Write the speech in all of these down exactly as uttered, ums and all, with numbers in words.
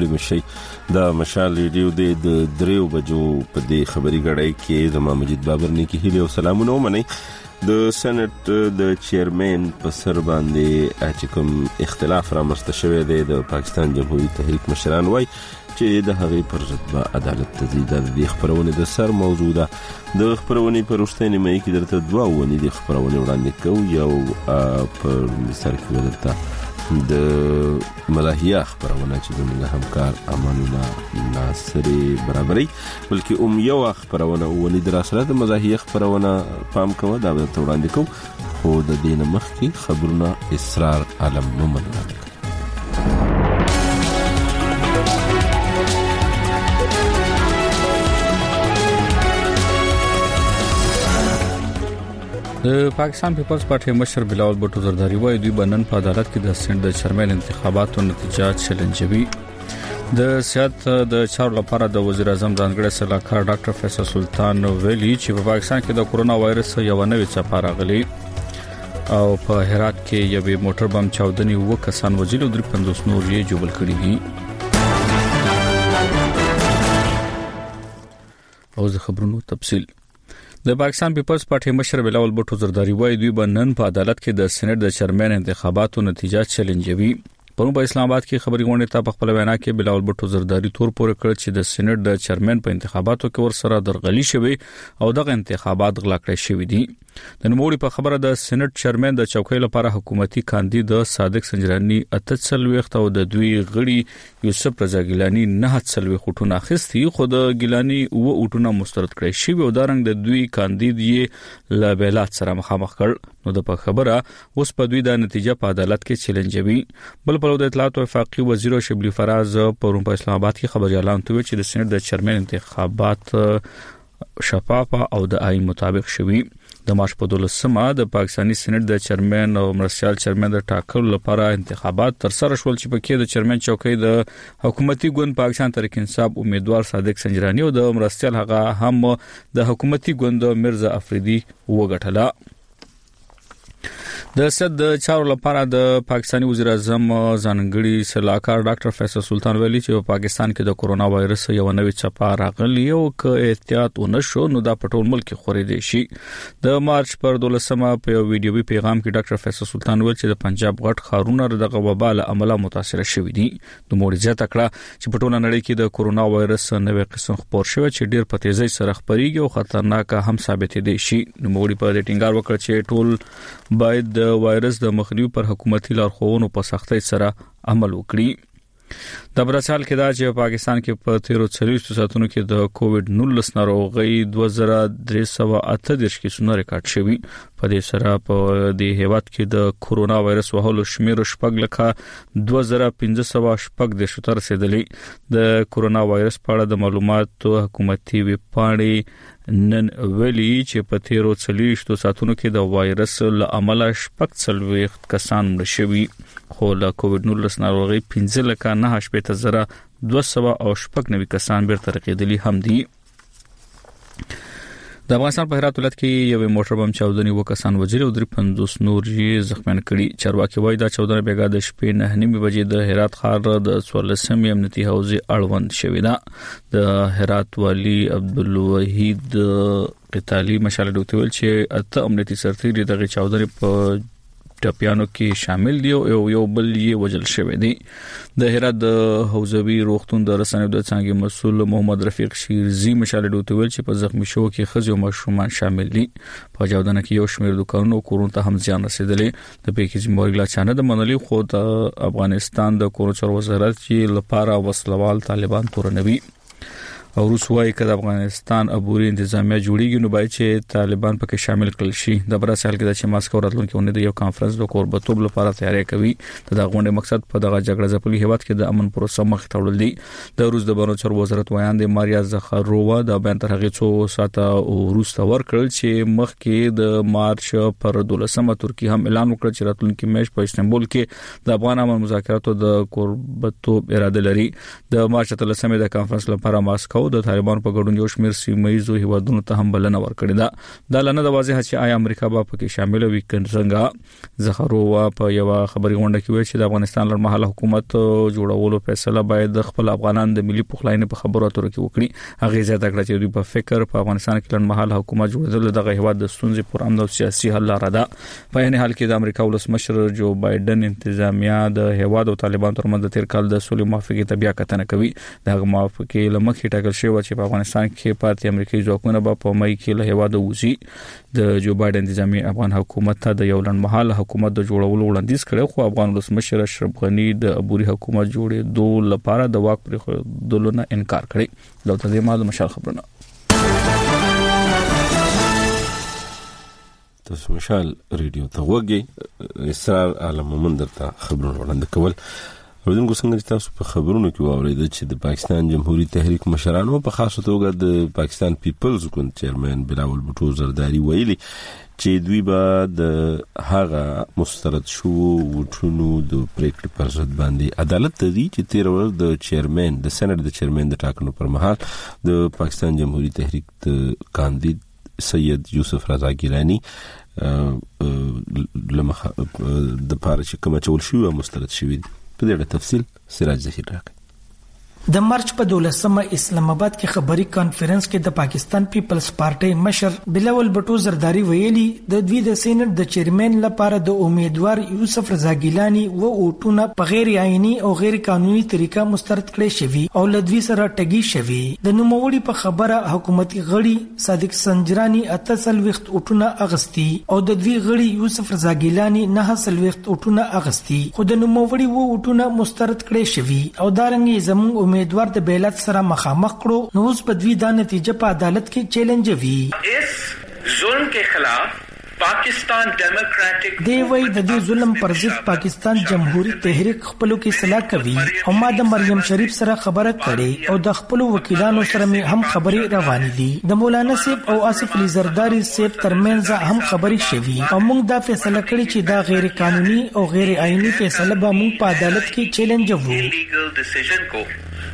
ستړي مشي. د مشال ریډیو د دریو بجو په دې خبري غړای کې زما مجید بابر نه کې هیله او سلامونه ومني. د سېنات د چیرمن په سر باندې چې کوم اختلاف را مست شوی دی د پاکستان جمهوریت تحریک مشران وای چې د هغې پر ضد به عدالت تزید د خبرونه د سر موضوع ده. د خبرونه پر وروستۍ نیمه کې درته دوه ونې د خبرونه وړاندې کوو. یو پر مثال کې ودرته د ملاحیه خبرونه چې زموږ همکار امان الله ناصری برابرۍ بلکې هم یو خبرونه ونې در سره د ملاحیه خبرونه پام کوه دا به وړاندې کوو. خو د دې مخکې خبرونه اسرار عالم مومن راځي. د پاکستان پیپلز پارټي مشر بلاول بټو زرداری وایي دوی بنن په عدالت کې د سند د چیرمن انتخاباتو نتیجه چیلنجوي. د سیاست د چارو لپاره د وزیر اعظم ځانګړي سلاکار ډاکټر فیصل سلطان ویلي چې په پاکستان کې د کورونا وایرس یو نوې څپه راغلي او په هرات کې یو موټر بم چاودنې و کسان وژل او درې پنځوس نور یې جوړ کړي دي. او زه خبرونو تفصیل د پاکستان پیپلز پارټي مشر بلاول بټو زرداری وایي دوی بنن په عدالت کې د سېنات د چیرمن انتخاباتو نتیجه چیلنجوي. پرون په اسلام آباد کې خبري غونډه ته په خپل وینا کې بلاول بټو زرداری تور پورې کړ چې د سېنات د چیرمن په انتخاباتو کې ورسره درغلي شوی او دغه انتخابات غلا کړی شوی دي. د نوموړي په خبره د سېنات چیرمن د چوکۍ لپاره حکومتي کاندید صادق سنجرانی اتڅل وخت او د دوی غړي یوسف رضا ګیلانی نه هڅل وختونه اخیستي خو د ګیلانی او اوټونه مسترد کړی شوی او د رنګ د دوی کاندید یې لابلات سره مخامخ کړ. نو د په خبره اوس په دوی د نتیجه په عدالت کې چیلنجوي. بل په د اطلاعات او وفاقي وزیر شبلی فراز پرون په اسلام آباد کې خبري اعلان کوي چې د سېنات د چیرمن انتخابات شفاف او د آئین مطابق شوي. د مارچ په دولسمه د پاکستاني سېنات د چیرمن او مرستيال چیرمن د ټاکلو لپاره انتخابات تر سره شول چې په کې د چیرمن چوکۍ د حکومتي ګوند پاکستان تحریک انصاف امیدوار صادق سنجرانی او د مرستيال هغه هم د حکومتي ګوند مرزا افریدي وګټله. د سد د چارو لپاره د پاکستاني وزیر اعظم ځانګړي سلاکار ډاکټر فیصل سلطان ویلي چې په پاکستان کې د کورونا وایرس یو نوې څپه راغلی او که احتیاط ونشو نو دا په ټول ملک خورېدي شي. د مارچ پر دولسمه په یو ویډیوي پیغام کې ډاکټر فیصل سلطان ویل چې د پنجاب غټ ښارونه د وبا له امله متاثر شوي دي. د موريزه تکړه چې په ټوله نړۍ کې د کورونا وایرس نوې قسم خپور شوی چې ډیر په تیزی سره خپريږي او خطرناک هم ثابت دي شي. نو موري په دې ټینګار وکړ چې ټول باید د وایرس د مخنیوي پر حکومتي لارښوونو په سختۍ سره عمل وکړي. د برسال کې دا چې پاکستان کې په تیرو څلوېښتو ساعتونو کې د کووډ نولس ناروغي دوه زره درې سوه اته دېرش کیسونه ریکارډ شوي. په دې سره په دې هیواد کې د کورونا وایرس وهلو شمیر شپږ لکه دوه زره پنځه سوه شپږ دېرش ته رسیدلی. د کورونا وایرس په اړه د معلوماتو حکومتي ویبپاڼې نن ویلي چې په تیرو څلوېښتو ساعتونو کې د وایرس له امله شپږ څلوېښت کسان مړه شوي خو له کووډ نولس ناروغي پنځه لکه نه شپېته زره دوه سوه او شپږ نوي کسان بیرته رقیدلي هم دي. د افغانستان په هرات ولایت کې یو موټر بم چاودنې و کسان وژل او درې پنځوس نور یې زخمیان کړي. چارواکي وایي دا چاودنه بیګا د شپې نه نیمه بجې د هرات ښار د څوارلسمې امنیتي حوزې اړوند شوې ده. د هرات والي عبدالوحید قتالي مشال ډوتول چې اته امنیتي سرتیري دغه چاودنې په ټاپیانو کې شامل دي او یو بل یې وژل شوی دی. د هرات د حوزوي روغتون د رسنیو د څنګه مسؤل محمد رفیق شیرزی مشال ډوتول چې په زخمی شو کې خزي او ماشومان شامل دي. په چاودنه کې یو شمېر دکانونو کورونو ته هم زیان رسیدلی. د پیکیج مورګلا چانه د منلي خو د افغانستان د کورونو چارو وزارت چې لپاره وسلوال طالبان تورنوي او روس وايي چې د افغانستان عبوري انتظامیه جوړیږي نو باید چې طالبان پکې شامل کړل شي. د برسال کې د ماسکو راتلونکي اونۍ د یو کانفرنس د کوربتوب لپاره تیاری کوي. د غونډې مقصد په دغه جګړه ځپلي هیواد کې د امن پروسه مخ ته وړل دي. د روس د بهرنیو چارو وزارت ویان د ماریا زخارووا د بیان تر هغه څو ساعته وروسته ورکړل چې مخکې د مارچ پر دولسمه ترکیه هم اعلان وکړ چې راتلونکي میاشت په استانبول کې د افغان امن مذاکراتو د کوربتوب اراده لري. د مارچ اتلسمه د کانفرنس لپاره ماسکو او د طالبان په ګډون یو شمېر سیمایي هیوادونو ته هم بلنه ورکړې ده. د لنه د واضح چې آیا امریکا به پکې شامل وي کنځنګا زخروا په یو خبري غونډه کې ویل چې د افغانستان لړمحاله حکومت جوړولو فیصله باید خپل افغانان د ملي پخلاینې په خبرو اترو کې وکړي. هغه زیاته کړه چې دوی په فکر په افغانستان کې لړمحاله حکومت جوړول دغه هیواد د ستونزې پر امن او سیاسي حل لاره ده. په یعنی حال کې د امریکا ولسمشر جو بایدن انتظامیه د هیواد او طالبان ترمنځ د تیر کال د سولې موافقې ته بیا کتنه کوي. دغه موافقې لمخې ټاکل شوی چې په افغانستان کې پاتې امریکایي ځواکونه به په مای کې له هیواد وځي. د جو بایدن انتظامیه افغان حکومت ته د یو لړمحاله حکومت د جوړولو وړاندیز کړی، خو افغان ولسمشر اشرف غنی د عبوري حکومت جوړېدو لپاره د واک پرېښودلو نه انکار کړی. دا د دې مال مشال خبرونه تاسو مشال ریډیو ته وګورئ. اسرار عالم مومن درته خبرونه وړاندې کول. ورته څنګه تاسو په خبرونو کې واورېدل چې د پاکستان جمهوریت تحریک مشرانو په خاصه توګه د پاکستان پیپلز ګوند چیرمن بلاول بوټو زرداری ویلي چې دوی به د هغه مسترد شو وټونو د پریکړې پر ضد باندې عدالت ته دي چې تیر ورځ د چیرمن د سېنات د چیرمن د ټاکنو پر مهال د پاکستان جمهوریت تحریک د کاندید سید یوسف رضا ګیلانی لمخ د پاره چې کوم چول شو مسترد شوی. په دې تفصیل سراج ظهیر راکړي. د مارچ په دولسمه اسلام آباد کې خبري کانفرنس کې د پاکستان پیپلز پارټي مشر بلاول بټو زرداری ویلي د دوی د سېنات د چیرمن لپاره د امیدوار یوسف رضا ګیلانی و اوټونه په غیر آئینی او غیر قانوني طریقه مسترد کړي شوی او لدوی سره ټګي شوی. د نوموړي په خبره حکومتي غړي صادق سنجرانی اتصل وخت اوټونه اغستی او د دوی غړي یوسف رضا ګیلانی نه حاصل وخت اوټونه اغستی، خو د نوموړي و اوټونه مسترد کړي شوی او دارنګ زموږ امیدوار د بیلت سره مخامخ کړو. نو اوس په دوی دا نتیجه په عدالت کې چیلنج وی. اس ظلم کے خلاف پاکستان ډیموکراټک دی وی د دې ظلم پر ضد پاکستان جمهوریت تحریک خپلو کې صلاح کوي او ما د مریم شریف سره خبره کړې او د خپل وکیلانو سره می هم خبرې روانې دي. د مولانا صاحب او آصف علی زرداری صاحب ترمنځ هم خبرې شوي او موږ دا فیصله کړې چې دا غیر قانوني او غیر آئینی فیصله به موږ په عدالت کې چیلنج وو. لیګل ډیسیژن کو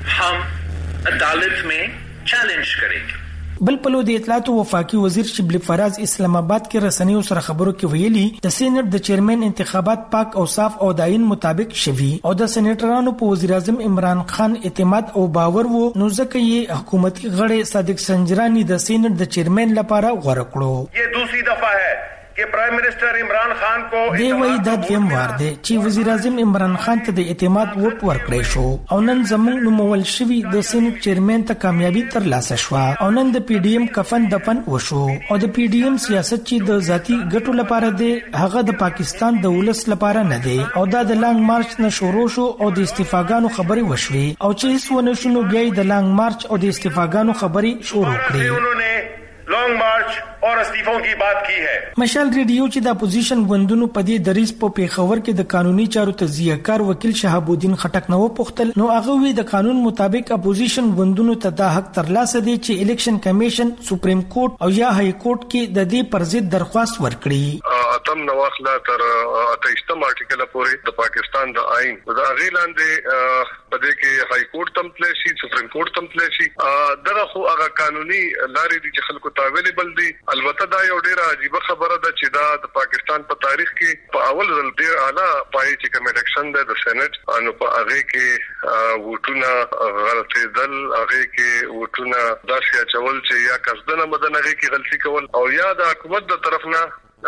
हम अदालत में चैलेंज करेंगे. بل پلو د اطلاعات او وفاقي وزیر شبلی فراز اسلام آباد کې رسنیو سره خبرو کې ویلي د سېنات د چیرمن انتخابات پاک او صاف او د آئین مطابق شوي او د سېنیټرانو په وزیر اعظم عمران خان اعتماد او باور وو، نو ځکه یې حکومتي غړي صادق سنجرانی د سېنات د چیرمن لپاره غوړه کړو. یہ دوسری دفعہ ہے کہ پرائم منسٹر عمران خان کو دی وی د دویم وار دی چې وزیر اعظم عمران خان ته د اعتماد ووټ ورکړی شو او نن زموږ نومول شوی د سېنات چیرمن ته کامیابی ترلاسه شو او نن د پی ډی ایم کفن دفن وشو او د پی ډی ایم سیاست چې د ذاتی ګټو لپاره دی هغه د پاکستان د ولس لپاره نه دی او دا د لانګ مارچ نه شروع شو او د استعفاګانو خبري وشوي او چې هیڅ ونه شنو بیا د لانګ مارچ او د استعفاګانو خبري شروع کړې. لانگ مارچ اور استعفوں کی بات کی ہے. مشال ریډیو چې د اپوزیشن غوندونو په دې دریس په پیښور کې د قانوني چارو تجزیه کار وکیل شهاب الدین خټک نو پختل نو هغه وی د قانون مطابق اپوزیشن غوندونو ته د حق ترلاسه دي چې الیکشن کمیشن سپریم کورټ او یا های کورټ کې د دې پر ضد درخواست ورکړي. اتم نواخلا تر اتهشتم آرټیکل پورې د پاکستان د آئین د اغیلان دی په دې کې های کورټ تم پلیشي سپریم کورټ تم پلیشي دغه خو هغه قانوني لارې دي چې خلکو ته اویلیبل دي. البته دا یو ډیره عجیب خبره ده چې دا د پاکستان په تاریخ کې په اول ځل ډیر اعلی پای چې کوم الیکشن ده د سېنات انو په هغه کې ووټونه غلطي دل هغه کې ووټونه داسې چول چې یا قصدنه مدنه کې غلطي کول او یا د حکومت د طرف نه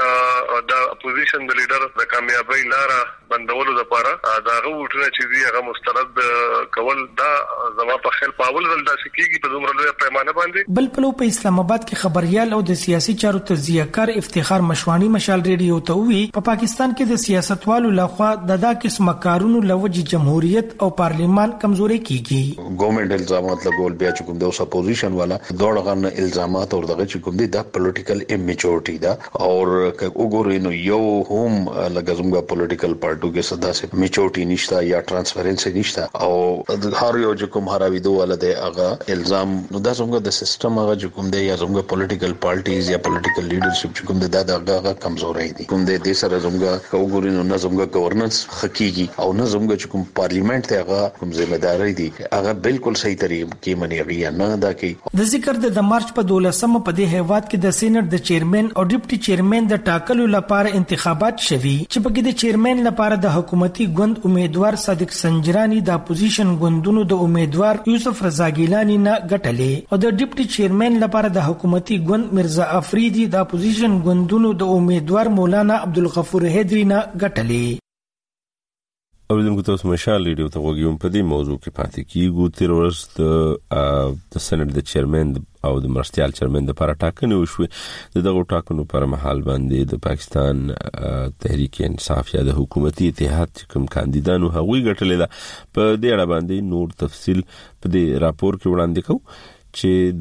د اپوزیشن د لیډر د کامیابی لاره بندولو لپاره دا غوټونه چې دی هغه مسترد کول دا زما په خیال په اول ځل داسې کیږي په دومره لوی پیمانه باندې. بل پلو په اسلام آباد کې خبريال او د سیاسي چارو تجزیه کار افتخار مشوانی مشال ریډیو ته وی په پاکستان کې د سیاستوالو لخوا د دا قسم کارونو لوجه جمهوریت او پارلیمان کمزوري کیږي. ګورنمنت الزامات لګول بیا چې کوم د اپوزیشن والا دوړغه الزامات او دغه چې کوم دي د پولیټیکل امیچورټی دا او وګورئ نو یو هم لکه زموږ پولیټیکل پارټو کې صدا سي میچورټي نشتا یا ترانسپیرنسي نشتا او هر یو چې کوم هراوي دوه ولده هغه الزام نو دا څنګه د سیستم هغه چې کوم دی یا څنګه پولیټیکل پارټیز یا پولیټیکل لیډرشپ چې کوم دی دا هغه کمزوري دي کوم دی د سره څنګه وګورئ نو څنګه گورننس حقيقي او نه څنګه چې کوم پارلیمنت ته هغه کوم ځمېداري دي هغه بالکل صحیح طریقې کې منیږي نه دا کې د ذکر د مارچ په دولسمه په دې هیواد کې د سېنات د چیرمن او ډیپټي چیرمن د ټاکلو لپاره انتخابات شوي چې په کې د چیرمن لپاره د حکومتي ګوند امیدوار صادق سنجرانی د اپوزیشن ګوندونو د امیدوار یوسف رضا ګیلانی نه ګټلې او د ډیپټي چیرمن لپاره د حکومتي ګوند مرزا افریدي د اپوزیشن ګوندونو د امیدوار مولانا عبدالغفور هیدری نه ګټلې. اوریدونکو تاسو مشال ریډیو ته وګورئ په دې موضوع کې پاتې کیږو. تیر ورځ د د سېنات د چیرمن او د مرستيال چیرمن لپاره ټاکنې وشوې. د دغه ټاکنو پر مهال باندې د پاکستان تحریک انصاف یا د حکومتي اتحاد کوم کاندیدانو هغوی ګټلې ده. په دې اړه باندې نور تفصیل په دې راپور کې وړاندې کوو چې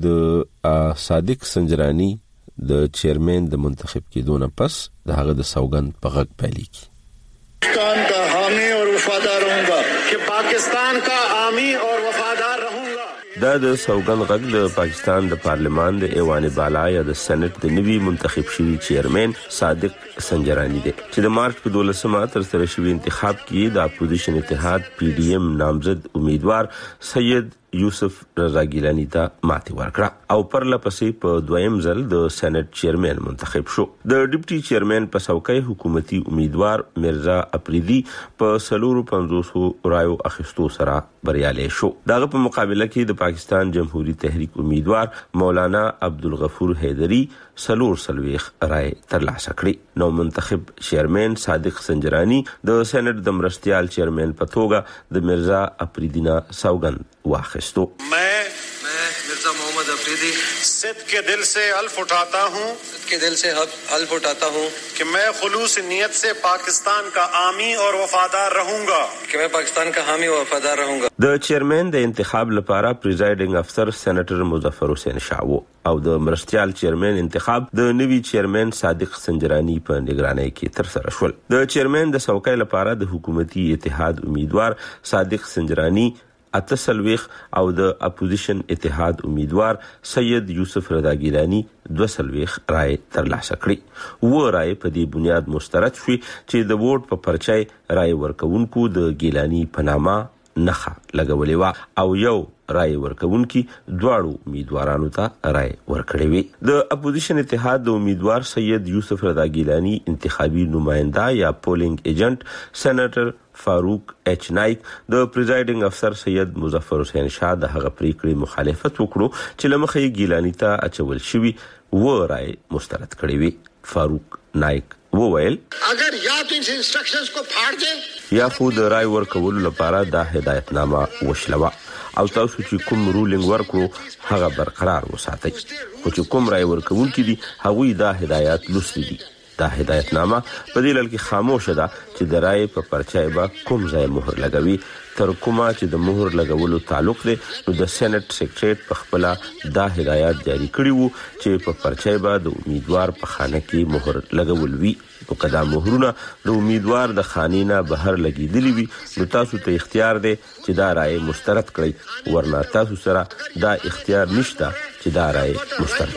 د صادق سنجرانی د چیرمن د منتخب کېدو نه پس د هغه د سوګند په غږ پیل کی. पाकिस्तान का हामी और वफादार रहूंगा कि पाकिस्तान का हामी और वफादार रहूंगा. دا د سوګند غږ د پاکستان د پارلمان د ایوان بالا یا د سېنات د نوي منتخب شوی چیرمن صادق سنجرانی دی چې د مارچ په دولسمه تر سره شوی انتخاب کې د اپوزیشن اتحاد پی ډی ایم نامزد امیدوار سید یوسف رضا ګیلانی ته ماتې ورکړه او پر لپسې په دویم ځل د سېنات چیرمن منتخب شو. د ډیپټي چیرمن په څوکۍ حکومتي امیدوار مرزا افریدي په سلورو پنځوسو رایو اخیستو سره بریالی شو. دغه په مقابله کې د پاکستان جمهوریت تحریک امیدوار مولانا عبدالغفور هیدری سلور سلويخ رای ترلاسه کړی. نو منتخب چیرمن صادق سنجرانی د سېنات د مرستيال چیرمن په توګه د مرزا افریدینا سوګند واخیستو. मैं मैं मिर्जा मोहम्मद अफरीदी सिद्ध के दिल से हल्फ उठाता हूँ के दिल से हल्फ उठाता हूँ कि मैं खुलूस नियत से पाकिस्तान का हामी और वफादार रहूंगा कि मैं पाकिस्तान का हामी और वफादार रहूंगा. د چیرمن د انتخاب لپاره پریزایډینګ افسر سېنیټر مظفر حسین شاه او د مرستيال چیرمن انتخاب د نوي چیرمن صادق سنجرانی په نگرانۍ کې تر سره شول. د چیرمن د څوکۍ لپاره د حکومتي اتحاد امیدوار صادق سنجرانی اتسلويخ او د اپوزیشن اتحاد امیدوار سید یوسف رضا ګیلانی دو سلويخ رای ترلاسه کړی. و رای په دې بنیاد مسترد شوی چې د ووټ په پرچای رای ورکونکو د ګیلانی په نامه نخه لګولې و او یو رای ورکونکي دواړو امیدوارانو ته رای ورکړې وي. د اپوزیشن اتحاد د امیدوار سید یوسف رضا ګیلانی انتخابي نماینده یا پولینګ ایجنټ سېنیټر فاروق ایچ نایک د پریزایډینګ افسر سید مظفر حسین شاه د هغه پریکړې مخالفت وکړو چې لمخې ګیلانی ته اچول شوی و رای مسترد کړی وي. فاروق نایک وویل اگر یا تو ان انسټرکشنز کو پھاڑ دیں یا خود رای ورکول لپاره دا هدایتنامه وشلوه او تاسو چې کوم رولینګ ورکړو هغه برقرار وساتئ. خو چې کوم رای ورکوونکي دي هغوی دا هدایت لوستي دي. دا هدایتنامه په دې لړ کې خاموشه ده چې د رای په پرچای به کوم ځای مهر لګوي تر کومه چې د مهر لګولو تعلق دی. نو د سېنات سیکریټریټ په خپل دا هدایت جاری کړی وو چې په پرچای به د امیدوار په خانه کې مهر لګول وي. نو کدا مهرونه د امیدوار د خانې نه بهر لګیدلی وي نو تاسو ته اختیار دی چې دا رای مسترد کړئ، ورنه تاسو سره دا اختیار نشته چې دا رای مسترد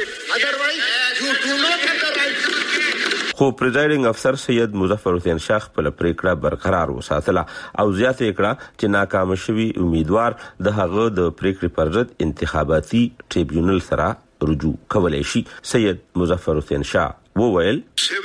کړئ. خو پریزایډینګ افسر سید مظفر حسین شاه خپل پریکړه برقرار وساتله او زیاته کړه چې ناکام شوی امیدوار د هغه د پریکړې پر ضد انتخاباتي ټریبیونل سره رجوع کولای شي. سید مظفر حسین شاه وویل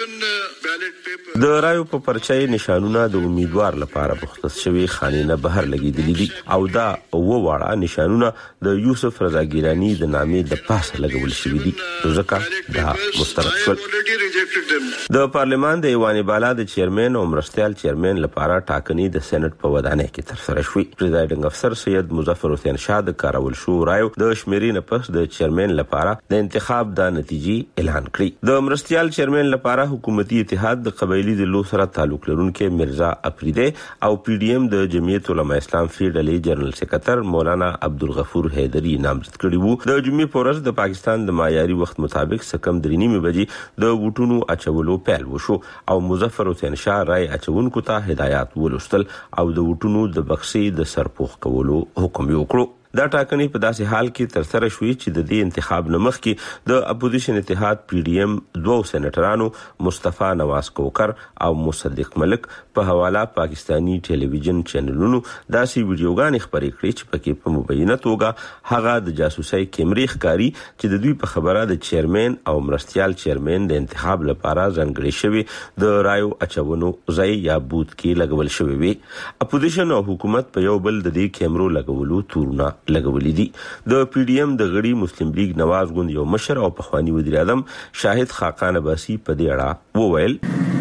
د رایو په پرچای نشانونه د امیدوار لپاره مختص شوی خانې نه بهر لګیدلي دي او دا اوه واړه نشانونه د یوسف رضا ګیلانی د نامې د پاسه لګول شوي دي ځکه دا مسترد شول. د پارلمان د ایوان بالا د چیرمن او مرستيال چیرمن لپاره ټاکنې د سېنات په ودانۍ کې تر سره شوې. پریزایډینګ افسر سید مظفر حسین شاه د کارول شو رایو د شمیرې نه پس د چیرمن لپاره د انتخاب د نتیجې اعلان کړی. د مرستيال چیرمن لپاره حکومتي اتحاد د قبایلی ډلو سره تعلق لرونکي مرزا افریدی او پی ډی ایم د جمعیت علماء اسلام فی ډلې جنرال سکرټر مولانا عبدالغفور حیدری نامزد کړي وو. د جمعې په ورځ د پاکستان د معیاري وخت مطابق سکم درې نیمې بجې د ووټونو اچولو پیل وشو او مظفر حسین شاه رای اچونکو ته هدایات ولوستل او د ووټونو د بکسې د سرپوښ کولو حکم وکړو. دا ټاکنې په داسې حال کې تر سره شوې چې د دې انتخاب نه مخکې د اپوزیشن اتحاد پی ډی ایم دوه سېنیټرانو مصطفی نواز کوکر او مصدق ملک په حواله پاکستانی ټلویزیون چینلونو داسې ویډیوګانې خپرې کړې چې پکې په مبینه توګه هغه د جاسوسي کیمرې ښکاری چې د دوی په خبره د چیرمن او مرستيال چیرمن د انتخاب لپاره ځانګړي شوی د رایو اچونو ځای یا بوت کې لګول شوی وي. اپوزیشن او حکومت په یو بل د دې کیمرو لګولو تورونه لګولې دي. د پی ډی ایم د غړي مسلم لیگ نواز ګوند یو مشر او پخوانی وزیر اعظم شاهد خاقان عباسی په دې اړه وویل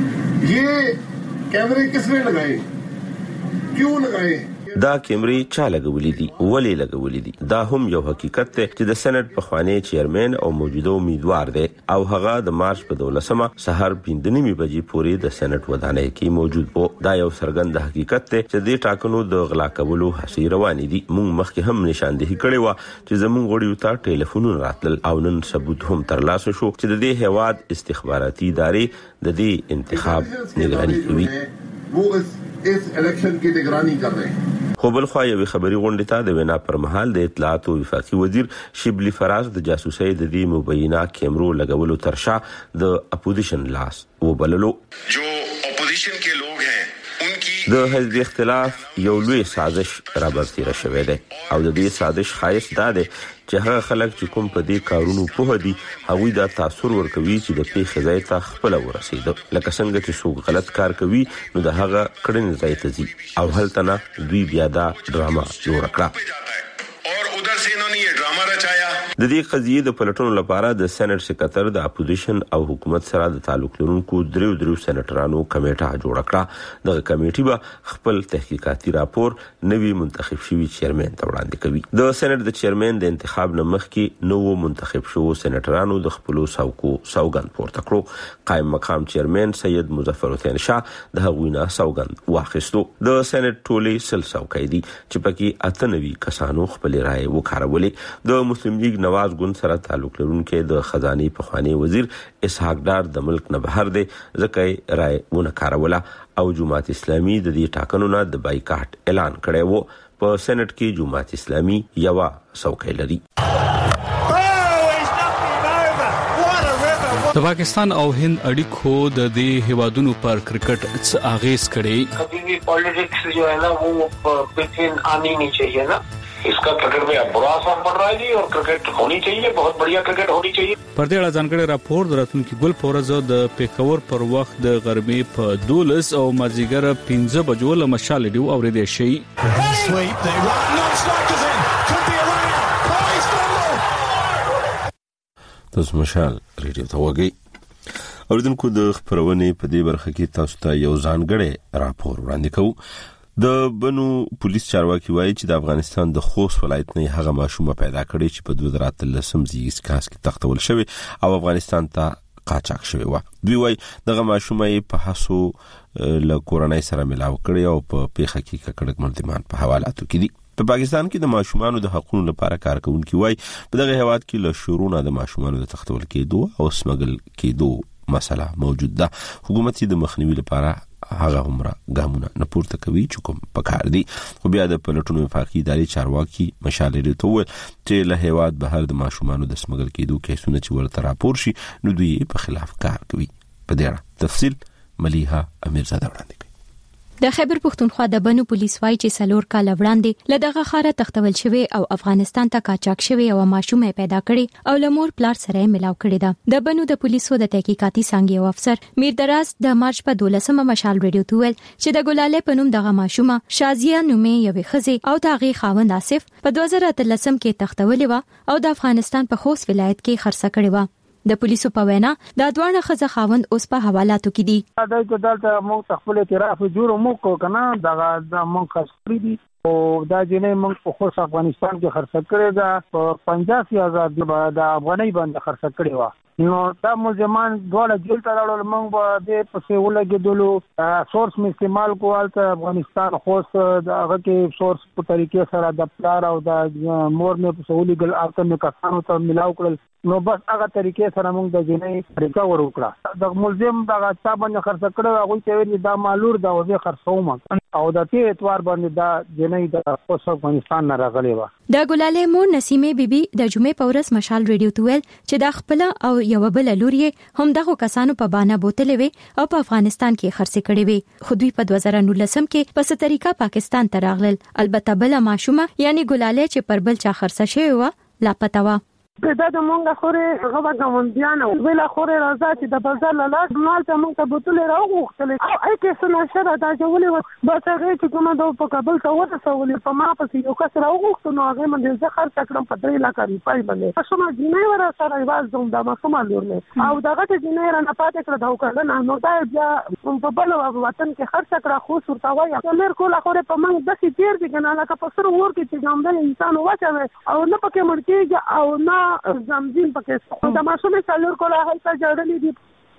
یہ کیمرے کس نے لگائے کیوں لگائے دا کیمرې چا لګولې دي ولې لګولې دي. دا هم یو حقیقت دی چې د سېنات پخوانی چیرمن او موجوده امیدوار دی او هغه د مارچ په دولسمه سحر پنځه نیمې بجې پورې د سېنات ودانۍ کې موجود وو. دا یو څرګند حقیقت دی چې د ټاکنو د غلا کولو هڅې روانې دي. موږ مخکې هم نشاندهي کړې و چې زموږ غړیو ته ټلیفونونه راتلل او نن ثبوت هم ترلاسه شو چې د دې هواد استخباراتي ادارې د دې انتخاب نگراني کوي. وہ اس الیکشن کی نگرانی کر رہے ہیں. خو بل خو یو خبري غونډه ته د وینا پر مهال د اطلاعات او وفاقي وزیر شبلی فراز د جاسوسي د دې مبینه کیمرو لګولو ترشا د اپوزیشن لاس وبللو. جو اپوزیشن کے لوگ ہیں ان کی د حزب اختلاف یو لوی سازش را برتیره شوې ده او د دې سازش خایس دا ده چې هغه خلک چې کوم په دې کارونو په هدي هغوی دا تاثیر ورکوي چې د پیښې ځای ته خپل ورسېد. لکه څنګه چې څوک غلط کار کوي نو د هغه کړنې ځای ته ځي او هلته نه دوی بیا دا ډراما جوړ کړه اور ادھر سے انہوں نے یہ ڈرامہ رچایا. د دې قضیې د پلټونو لپاره د سېنات سکرټر د اپوزیشن او حکومت سره د تعلق لرونکو دریو دریو سېنیټرانو کمیټه جوړه کړه. دغه کمیټه به خپل تحقیقاتي راپور نوی منتخب شوی چیرمن ته وړاندې کوي. د سېنات د چیرمن د انتخاب نه مخکې نوو منتخب شوو سېنیټرانو د خپل سوکو سوګند پورته کړو. قائم مقام چیرمن سید مظفر حسین شاه د هغوی نه سوګند واخیستو. د سېنات ټولې سل څوکۍ دي چې پکې اته نوي کسانو خپل رائے وکارولې. د مسلم لیگ نواز ګوند سره تعلق لرونکي د خزانه پخوانی وزیر اسحاق ډار د ملک نه بهر دی ځکه رائے ونه کاروله او جماعت اسلامي د دې ټاکنو نه د بایکاټ اعلان کړی وو. په سېنات کې جماعت اسلامي یو څوکۍ لري. د پاکستان او هند اړیکو د دې هیوادونو پر کرکټ څه اغیز کړي. کبھی بھی پالیٹکس جو ہے نا وہ بٹوین آنی نہیں چاہیے نا. اس کا کرکٹ میں برا اثر پڑ رہا ہے جی اور کرکٹ ہونی چاہیے بہت بڑھیا کرکٹ ہونی چاہیے. پر دې اړه ځانګړی راپور دراتونکو ګل پورزو د پیکور پر وخت د غرمې په دولس او مازیګر پنځه بجو له مشال دیو اوریدل شي. تاسو مشال ریډیو ته وګورئ. اوریدونکو د خبرونه په دې برخه کې تاسو ته یو ځانګړی راپور وړاندې کوو. د بنو پولیس چارواکي وایي چې د افغانستان د خوست ولایت نه هغه ماشومه پیدا کړي چې په دوه هزار اتلسم زیږیز کاس کې تختول شوی او افغانستان ته قاچاق شوی و. دوی وایي دغه ماشومه په حسو له کورنۍ سره ملاو کړي او په پیښه کې ککړک ملتمان په حوالاتو کې دي. په پاکستان کې د ماشومانو د حقوقو لپاره کار کوونکي وایي په دغه هیواد کې له شورونه د ماشومانو د تختول کېدو او سمګل کېدو مسله موجود ده. حکومت د مخنیوي لپاره هغه عمره ګامونه نه پورته کوي چې کوم پکار دي. خو بیا د پلټونو وفاقي ادارې چارواکي مشال لري ته ویل چې له هیواد بهر د ماشومانو د سمګل کېدو کیسونه چې ورته راپور شي نو دوی په خلاف کار کوي. په دې اړه تفصیل مليحه امیرزاده وړاندې کوي. د خیبر پختونخوا د بنو پولیس وایي چې سلور کال وړاندې له دغه خاره تختول شوی او افغانستان ته قاچاق شوی او ماشومه پیدا کړي او لمور پلار سره ملاو کړي ده. د بنو د پولیسو د تحقیقاتي څنګه یو افسر میر دراز د مارچ په دولسمه مشال ریډیو تویل چې د ګلاله په نوم دغه ماشومه شازیه نومې یوې خزي او تاغي خاوند آصف په دوه زره اتلسم کې تختولې و او د افغانستان په خوست ولایت کې خرڅه کړې و. د پولیسو په وینا د دوه خزه خاوند اوس په حوالاتو کې دي. دا چې دلته موږ خپل اعتراف جوړ مو کو کنه دا د موږ خسري دي او دا جنې موږ په خوش افغانستان کې خرڅ کړی دا په پنځه هزار د افغانۍ باندې خرڅ کړی و نو دا ملزمان دواړه جیل ته راوړل. موږ به د پسې ولګېدلو سورس می استعمال کول ته افغانستان خوست د هغه کې سورس په طریقې سره د پلار او د مور مې په سولېګل اته مې کسانو ته ملاو کړل. نو بس هغه طریقې سره موږ د جنې ریکور وکړه. د ملزم دغه چا باندې خرڅ کړو هغه ته ویل دا مالور دا وځي خرڅوم او د دې اتوار باندې دا جنې د خوست افغانستان نه راغلی و. د ګلاله مور نسیمه بیبي د جمعې په ورځ مشال ریډیو ته ویل چې د خپل او یو بل لور یې هم دغه کسانو په باندې بوتلې وي او په افغانستان کې خرڅ کړي وي. خو دوی په دوه زره نولسم کې په ست طریقه پاکستان ته راغلل. البته بل ماشومه یعنی ګلاله چې پر بل چا خرڅ شوی و لاپته و. دا د مونږه خوري هغه غوندیان او ویل خوري راځي چې د بازار لاله مال ته مونږ ته بوتل راوغختلې او اې کې سنا شره دا جوړې و بس هغه چې کومه د په کابل ته وته سوالې په ما پسې یو کس راوغخت نو هغه باندې زه خرڅ کړم په درې لک روپۍ باندې. څومره جنې ور سره واز دوم دا ما کومه لور نه او دغه ته جنې را نه پاتې کړ دا وکړه نه نو دا بیا په بل وطن کې خرڅ کړه خو ورته وایي لر کوله خوري په مونږ د سي تیر دي کنه لکه په سر ور کې چې ګامدل انسان واچوي او نه پکې مړکیږي او نه زمزم پکې د ماشومې څلور کوله هلته جوړلې دي.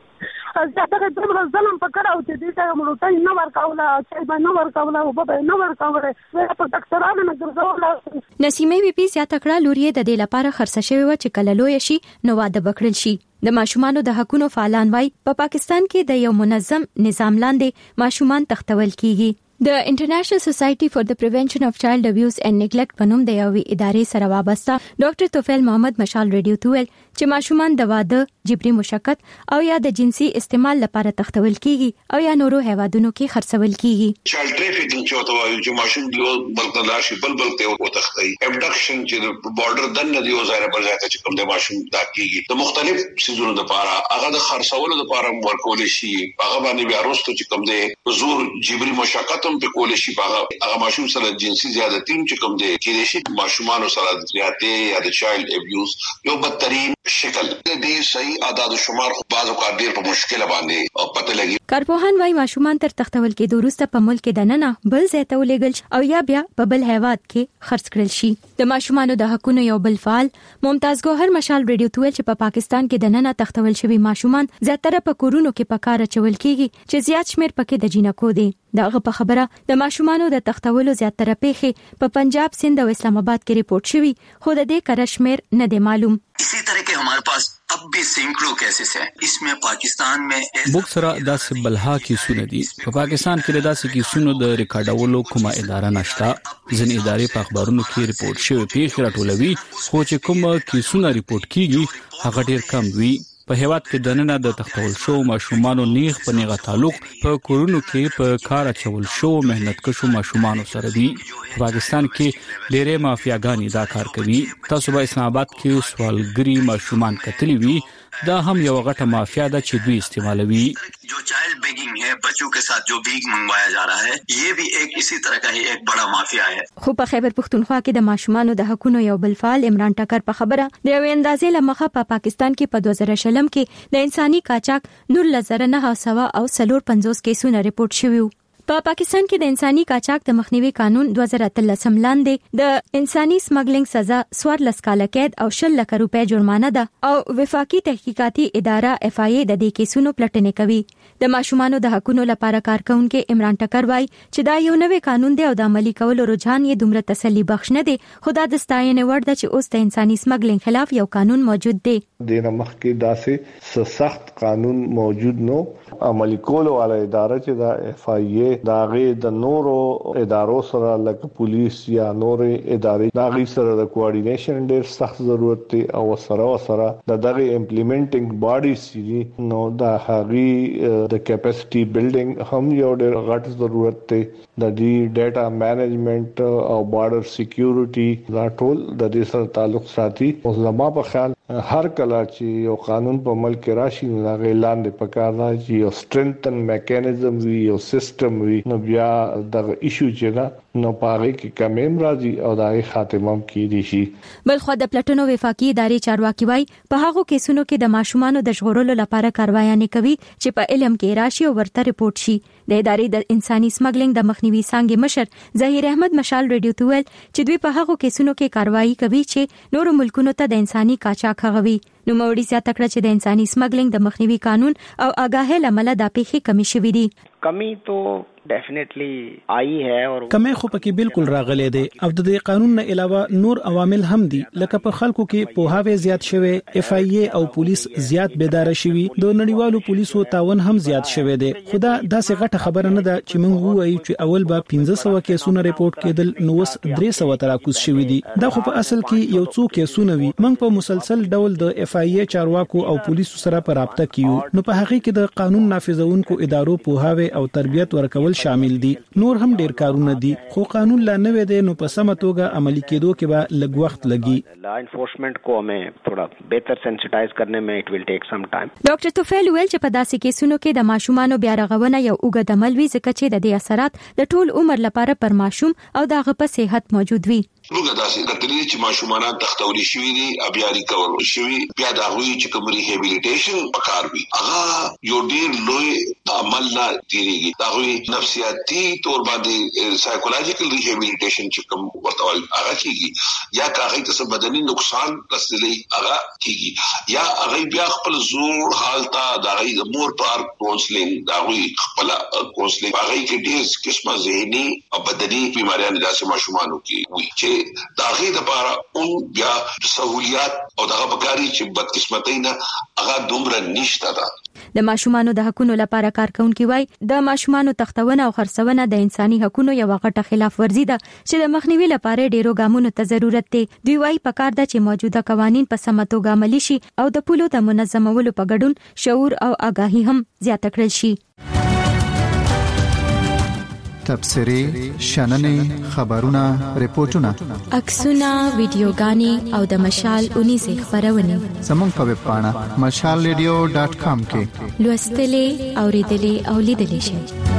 زه دغه ظلم پکړاو چې دې ته مړوټای نه ورکاوله چې به نه ورکاوله او به نه ورکاوله زه په ډاکټرانو نه ګرځول. نسیمه بي بي زیاته کړه لور یې د دې لپاره خرڅ شوی و چې کله لوی شي نو واده وکړل شي. د ماشومانو د حقوقو فعالان وای په پا پاکستان کې د یو منظم نظام لاندې ماشومان تختول کیږي. د انټرنیشنل سوسایټي فار د پریونشن اف چایلډ ابیوز اینڈ نیګلیکټ په نوم د یوې ادارې سره وابسته ډاکټر توفیل محمد مشال ریډیو ته ویل چې ماشومان د واده جبري مشقت او یا د جنسي استعمال لپاره تختول کیږي او یا نورو هیوادونو کې خرڅول کیږي. چایلډ ټریفیکینګ چې وته وایي چې ماشوم دیو بلکې لاشي بلبل ته وتختی ابډکشن چې بارډر دن دیو ظاهر پر ځای چې کوم د ماشوم دا کیږي د مختلف سيزونو لپاره هغه د خرڅولو لپاره ورکول شي هغه باندې بیا وروسته چې کوم د زور جبري مشقت هم په کول شي هغه ماشوم سره جنسي زیادتی چې کوم دی کې شي ماشومان سره زیاتې یا د چایلډ ابیوز یو بدترین شکل دی. صحیح اعداد و شمار خو بعضو کار ډیر په مشکله باندې او پته لګي. کارپوهان وايي ماشومان تر تختول کې دوروسته په ملک کې دننه بل ځای ته ولېګل او یا بیا په بل هیواد کې خرڅ کړل شي. د ماشومانو د حقوقو یو بل فعال ممتاز ګوهر مشال ریډیو ته ویل چې په پاکستان کې دننه تختول شوی ماشومان زیاتره په کورونو کې په کار چول کیږي چې زیات شمیر پکې د جنکو دي. دغه په خبره د ماشومانو د تختولو زیاتره پیښې په پنجاب سند او اسلام آباد کې ریپورت شوی خو د دې کرشمیر نه دی معلوم. इसी तरह के हमारे पास अब भी सैकड़ों केसेस हैं. इसमें पाकिस्तान में بوک سره داسې بلها کې سونه دي. په پاکستان کې داسې کې سونه د ریکارډولو کومه اداره نشته. ځین ادارې په اخبارونو کې ریپورت شوی پیښې راټولوي خو چې کومه کې سونه ریپورت کیږي هغه ډیر کم وي. په هیواد کې دننه د تختول شو ماشومانو نیغ په نیغه تعلق په کورونو کې په کار اچول شو مهنت کشو ماشومانو سره دي. په پاکستان کې ډېرې مافیاګانې دا کار کوي. تاسو به اسلام آباد کې سوالګری ماشومان کتلی وي دا هم یو غټه مافیا ده چې دوی استعمالوي. जो चाइल्ड बेगिंग है बच्चों के साथ जो भीख मंगवाया जा रहा है ये भी एक इसी तरह का ही एक बड़ा माफिया है. خو په خیبر پختونخوا کې د ماشومانو د حقوقو یو بل فعال عمران ټکر په خبره د یو اندازې لمخه په پاکستان کې په دوه زره شلم کې د انساني قاچاق نور لزر نه سوا او سلور پنځوس کیسونه ریپورت شوي. په پاکستان کې د انساني قاچاق د مخنیوي قانون دوه زره اتلسم لاندې د انساني سمګلینګ سزا څوارلس کاله قید او شل لک روپۍ جرمانه ده او وفاقي تحقیقاتي اداره اف آی ای د دې کیسونو پلټنې کوي. د ماشومانو د حقوقو لپاره کارکونکو عمران ټکر وایي چې دا یو نوې قانون دی او د عملي کولو رجحان یې دومره تسلی بخش نه دی خو دا د ستاینې وړ ده چې اوس د انساني سمګلینګ خلاف یو قانون موجود دی. د مخکې داسې سخت قانون موجود نو عملي کولو والا اداره چې د اف آی ای داغه د نورو ادارو سره لکه پولیس یا نورو ادارې داغه سره د کوارډینیشن ډېر سخت ضرورت دی او سره سره د دغه امپلیمنټینګ باډیز چې نو د هغه د کیپاسټي بلډینګ هم یو ډېر غټ ضرورت دی. د دې ډاټا مینجمنت او بارډر سکیورټي دا ټول د دې سره تعلق ساتي. او زما په خیال هر کله چې یو قانون په ملک راشي نو هغه لاندې پکار نه چې یو سټرنګتن میکانیزم وي یو سیستم وي نو بیا دغه ایشو چې نه نو پاره کې کمیم راځي او دغه خاتمه کیږي شي. بلخو د پلټنو وفاقي ادارې چارواکي وای په هغه کیسونو کې د ماشومانو د ژغورلو لپاره کاروایانې کوي چې په علم کې راشي او ورته ریپورت شي. د ادارې د انساني سمګلینګ د مخنیوي څنګه مشر ظهیر احمد مشال ریډیو ته ویل چې دوی په هغه کیسونو کې کاروایی کوي چې نورو ملکونو ته د انساني قاچاق غوي. نو موري زیاته کړه چې د انساني سمګلینګ د مخنیوي قانون او آګاهي لامل د پیښې کمی شوې دي. کمی تو ډیفینیټلی آئی ہے اور کمی خو پکې بالکل راغلي دي او د دې قانون نه علاوه نور عوامل هم دي لکه په خلکو کې پوهاوی زیات شوی، اف ای ای او پولیس زیات بیدار شوي، د نړیوالو پولیسو تعاون هم زیات شوی دی. خدا داسې غټه خبره نه ده چې موږ وایو چې اول به پنځه سوه کیسونه ریپورت کېدل نو اوس درې سوه تراکوز شوي دي. دا خو په اصل کې یو څو کیسونه وي. موږ په مسلسل ډول د اف ای ای چارواکو او پولیسو سره په رابطه کې نو په هغه کې د قانون نافذونکو ادارو پوهاوی او تربیت ورکول شامل دي. نور هم ډیر کارونه دي خو قانون لا نه وي دی نو په سمه توګه عملي کېدو کې به لږ وخت لګي. لا انفورسمنٹ کو ہمیں تھوڑا بهتر سینسټایز کرنے میں اٹ ول ټیک سم ټایم. ډاکټر توفیل ویل چې په داسې کیسونو کې د ماشومانو بیا رغونه یو اوږد عمل وي ځکه چې د دې اثرات د ټول عمر لپاره پر ماشوم او د هغه په صحت موجود وي. موږ داسې کتلې چې ماشومان تختولي شوي دي بیا ریکور شوي بیا دا غوي چې کوم ریهابیلیټیشن پکار وي هغه یو ډیر لوی عمل نه دیږي. دا غوي نفسیاتي تور باندې سایکولوژیکل ریهابیلیټیشن چې کوم ورته هغه کیږي یا هغه ته بدني نقصان رسېږي هغه کیږي یا هغه بیا خپل زور حالت دا غي مور پار کونسلینګ دا غوي خپل کونسلینګ هغه کې ډیر قسمه ذهني او بدني بیماریاں داسې ماشومانو کې وي چې داغه د لپاره اون بیا سہولیات او دغه بکاری چې بدقسمتۍ نه هغه دومره نشته ده. د ماشومانو د حقوقو لپاره کارکونکي وای د ماشومانو تختونه او خرڅونه د انساني حقوقو یو غټه خلاف ورزي ده چې د مخنیوي لپاره ډیرو ګامونو ته ضرورت دی. دوی وای پکار ده چې موجوده قوانين په سمه توګه عملي شي او د پولو د منظمولو په ګډون شعور او آگاهي هم زیاته کړل شي. تبصرې، شننې، خبرونه، ریپورتونه، عکسونه، ویډیوګانې او د مشال اونیزه خبرونه زموږ په ویب پاڼه مشال ریډیو ډاټ کام کې لوستلې، اوریدلې او لیدلې شئ.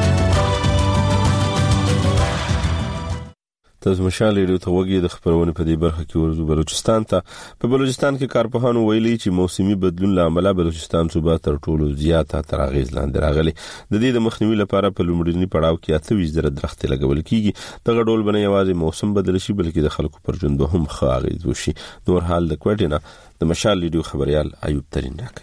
تاسو مشال ریډیو ته وګورئ. د خبرونه په دې برخه کې ورزو بلوچستان ته. په بلوچستان کې کارپوهانو ویلي چې موسمي بدلون لامل بلوچستان صوبه تر ټولو زیاته تر اغیز لاندې راغلي. د دې د مخنیوي لپاره په لومړني پړاو کې اته ویشت زره درختې لګول کیږي. دغه ډول بنه یوازې موسم بدل شي بلکې د خلکو پر ژوند به هم ښه اغیز وشي. نور حال د کوټینه د مشال ریډیو خبريال ایوب ترين راکړي.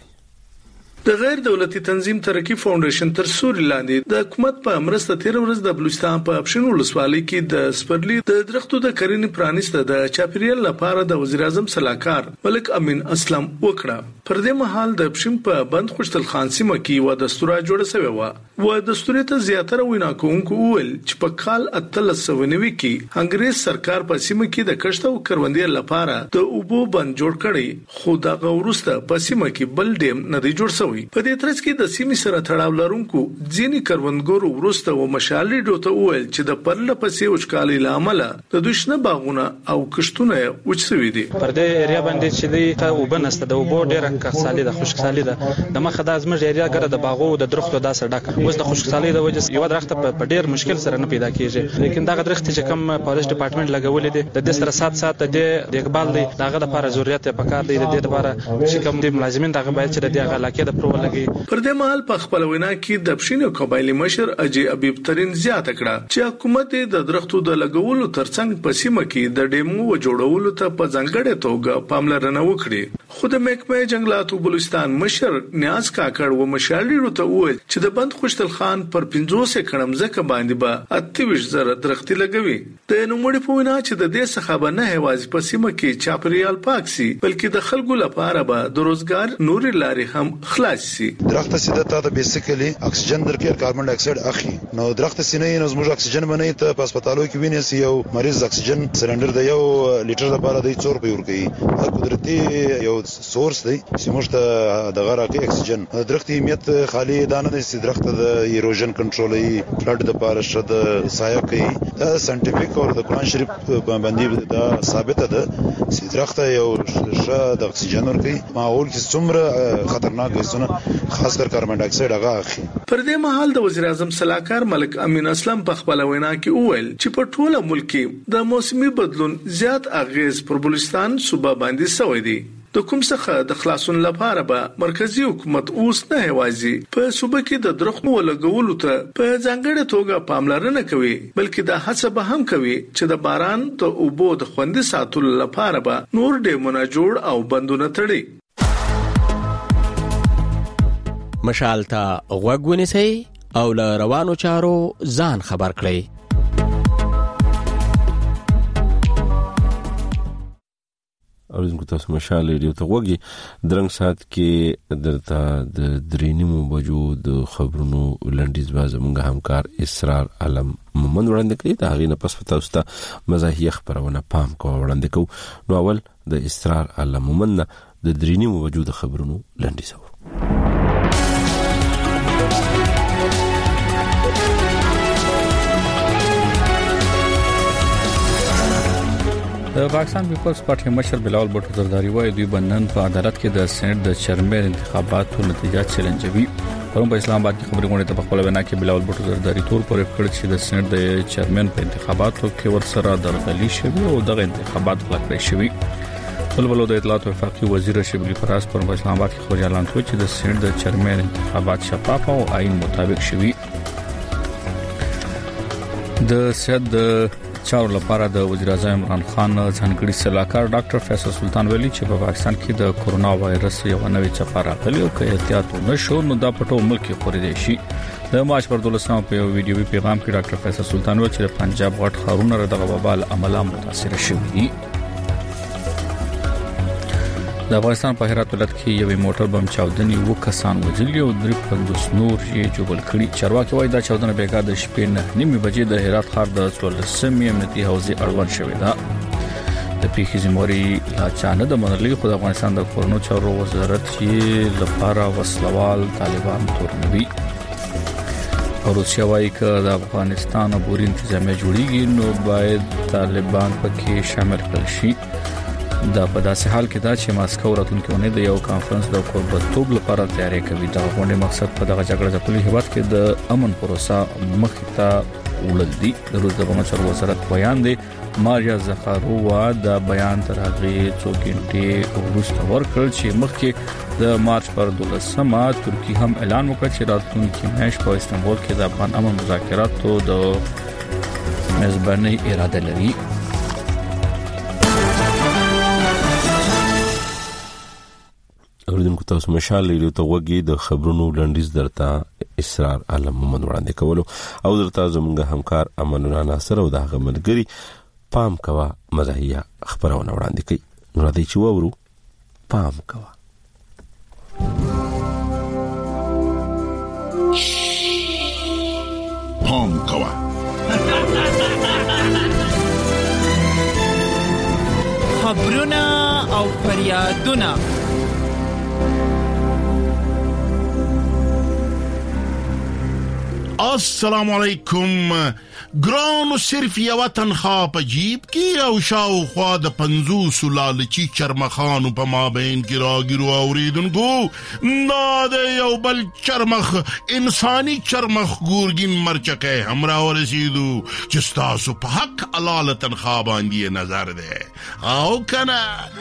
د غیر دولتي تنظیم ترقی فاونډیشن تر سوري لاندې د حکومت په مرسته تیر ورځ د بلوچستان په اپشن ولسوالۍ کې د سپرلی د درختو د کرنې پرانیسته د چاپیریال لپاره د وزیر اعظم صلاحکار ملک امین اسلام وکړه. پر دې مهال د اپشن په بند خوشتل خان سیمه کې و دستوره جوړه شوې و و دستوري ته زیاتره وینا کوونکو ویل چې په کال اتلس سوه نوي کې انګريز سرکار په سیمه کې د کښت او کروندې لپاره د اوبو بند جوړ کړي خو دا غورسته په سیمه کې بل ډیم نه دی جوړ شوی. په دې ترڅ کې د سیمې سره تړاو لرونکو ځینی کروندګرو ورسته و مشالې ډوته ویل چې د پرله پسې وچکالۍ لامل د دوشنه باغونه او کښتونه وچسوي دي. پر دې ایریا باندې چې دی ته وبنسته د وبو ډیره کښسالي د خوشکسالي ده د مخه د ازمر ایریا ګره د باغو د درختو داسه ډک اوس د خوشکسالي د وجه یو درخت په ډیر مشکل سره نه پیدا کیږي. لیکن دا درخت چې کوم پالیس ډپارټمنټ لګولې دي د دې سره سات سات د اقبال دی دغه لپاره ضرورت پکار دی د دې لپاره چې کوم د ملازمین دغه باید چې د دې علاقې د پرو لګي. پر دې مهال په خپل وینا کې د پښینو قبایلی مشر اجي ابيب ترين زیاته کړه چې حکومت د درختو د لګولو ترڅنګ په سیمه کې د ډیمو و جوړولو ته په ځانګړې توګه پاملرنه وکړي. خو د محکمه جنگلاتو بلوچستان مشر نیاز کاکړ و مشالې ته وویل چې د بند خوشتل خان پر پنځوس کړم ځکه باندې به اته ویشت زره درختي لګوي. د نوموړي په وینا چې د دې څخه به نه هوازي په سیمه کې چاپریال پاک سي بلکې د خلکو لپاره به د روزګار نوري لارې هم خلاص سي. درخت سیده تا د بیسیکلی اکسیجن درکې کاربن ډای اکساید اخی نو درخت سینې نو زموږ اکسیجن باندې ته په هسپتالو کې ویني سي یو مریض اکسیجن سلندر د یو لیټر لپاره د څور په ور کوي. دا قدرتي یو سورس دی چې موږ ته د غراکي اکسیجن درخت اهمیت خالی دانه د سي درخت د ایروژن کنټرولي فلډ د پاره شد سایه کوي. دا ساينټیفیک او د قرآن شریف باندې دا ثابت ده چې درخت یو ښه د اکسیجن ور کوي ماحول کې څومره خطرناک ګیسونه خاص کر کاربن ډای اکساید هغه اخی. پر دې مهال د وزیر اعظم صلاحکار ملک امین اسلام په خپل وینا کې وویل چې په ټوله ملک کې د موسمي بدلون زیات اغیز پر بلوچستان صوبه باندې شوی دی. د کوم څخه د خلاصون لپاره به مرکزی حکومت اوس نه هوازي په صوبه کې د درختو ولګولو ته په ځانګړې توګه پاملرنه کوي بلکې د هڅه به هم کوي چې د باران ته اوبو د خوندي ساتلو لپاره به نور ډیمونه جوړ او بندونه تړي. مشال ته غوږ ونیسئ او له روانو چارو ځان خبر کړئ. اوریدونکو تاسو مشال ریډیو ته وګورئ. درنګ سات کې درته د درینمو بجو د خبرونو لنډیز باز موږ همکار اسرار علم مومند وړاندې کړی. دا غي نه پس تاسو ته مزاحیه خبرونه پام کوو وړاندې کوو. نو اول د اسرار علم مومند د درینمو بجو د خبرونو لنډیز و. د پاکستان پیپلز پارټي مشر بلاول بټو زرداری وایي دوی بنن په عدالت کې د سېنات د چیرمن انتخاباتو نتیجه چیلنجوي. پرون په اسلام آباد کې خبري غونډه ته په خپل وینا کې بلاول بټو زرداری تور پر کړ چې د سېنات د چیرمن په انتخاباتو کې ورسره درغلي شوی او دغه انتخابات کلکړی شوی. بلبلو د اطلاعات او وفاقي وزیر شبلی فراز پر اسلام آباد کې خبري اعلان کړ چې د سېنات د چیرمن انتخابات شفاف او آئین مطابق شوی. د سیاد د چارو لپاره د وزیر اعظم عمران خان ځانګړي سلاکار ډاکټر فیصل سلطان ویلي چې په پاکستان کې د کورونا وایرس یو نوې چپه راغلي او که احتیاط ونشو نو دا په ټول ملک کې خورېدای شي. د مارچ پر دولسمه په یو ویډیوي پیغام کې ډاکټر فیصل سلطان ویلي چې د پنجاب غټ ښارونه د وبا له امله متاثر شوي دي. د افغانستان په هرات ولایت کې یو موټر بم چاودنې و کسان وژلي او درې پنځوس نور یې جوړ کړي. چارواکي وایي دا چاودنه بیګا د شپې نه نیمه بجې د هرات ښار د څلورلسمې امنیتي حوزې اړوند شوې ده. د پیښې ذمہواري لا چانه د منلي خو د افغانستان د کورونو چارو وزارت یې لپاره وسلوال طالبان تورنوي. روسیا وایي چې د افغانستان عبوري انتظامیه جوړیږي نو باید طالبان پکې شامل کړي شي. دا په داسې حال کې دا چې ماسکو راتلونکي ونه د یو کانفرنس د کوربتوب لپاره تیاری کوي. دا غونډه مقصد په دغه جګړه د پولیس هیواد کې د امن پروسه مخته وړل دي. د روس د بمچر وزارت بیان دی. ماریا زخارووا د بیان تر هغه څو غنټې وروسته ورکړ چې مخکې د مارچ پر دولسمه ترکی هم اعلان وکړ چې راتلونکي میاشت په استانبول کې د افغان امن مذاکراتو د میزبانۍ اراده لري. اوریدونکو تاسو مشال ریډیو ته وګورئ. د خبرونو لنډیز درته اسرار علم مومند وړاندې کولو او درته زموږ همکار امان الله ناصر او دغه ملګری پام کوا مزاحیه خبرونه وړاندې کوي. نو راځي چې وورو پام کوا. پام کوا خبرونه او فریادونه السلام علیکم. ګرانو صرف یو تنخوا په جیب کې او شاوخوا د پنځوس لالچي چرمخانو په مابین کې راګیرو اوریدونکو دا د یو بل چرمخ انساني چرمخ ګورګین مرچکه همرا ورسېدو چې تاسو په حق حلال تنخوا باندې نظر ده او کنه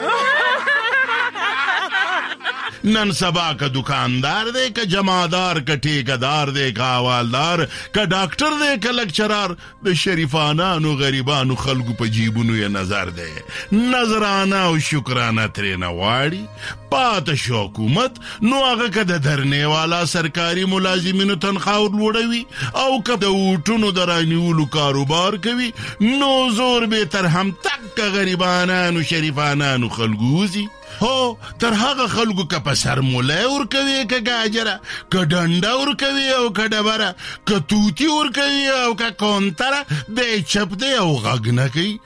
نن سبا کا دکاندار دے کا جمادار کا ٹھیکدار دے کا حوالدار کا ډاکټر دے کا لیکچرار د شریفانانو غریبانو خلکو په جیبونو یې نظر دے نظرانه او شکرانه ترې نه واړي پاته شو حکومت نو هغه که د درنې والا سرکاري ملازمینو تنخوا ورلوړوي او که د اوټونو د رانیولو کاروبار کوي نو زور به تر هم تک غریبانانو شریفانانو خلکو وزي. هو تر هغه خلکو که په سر مولای ورکوي که گاجره که ډنډه ورکوي او که ډبره که توتی ورکوي او که کونتره دی چپ دی او غږ نه کوي.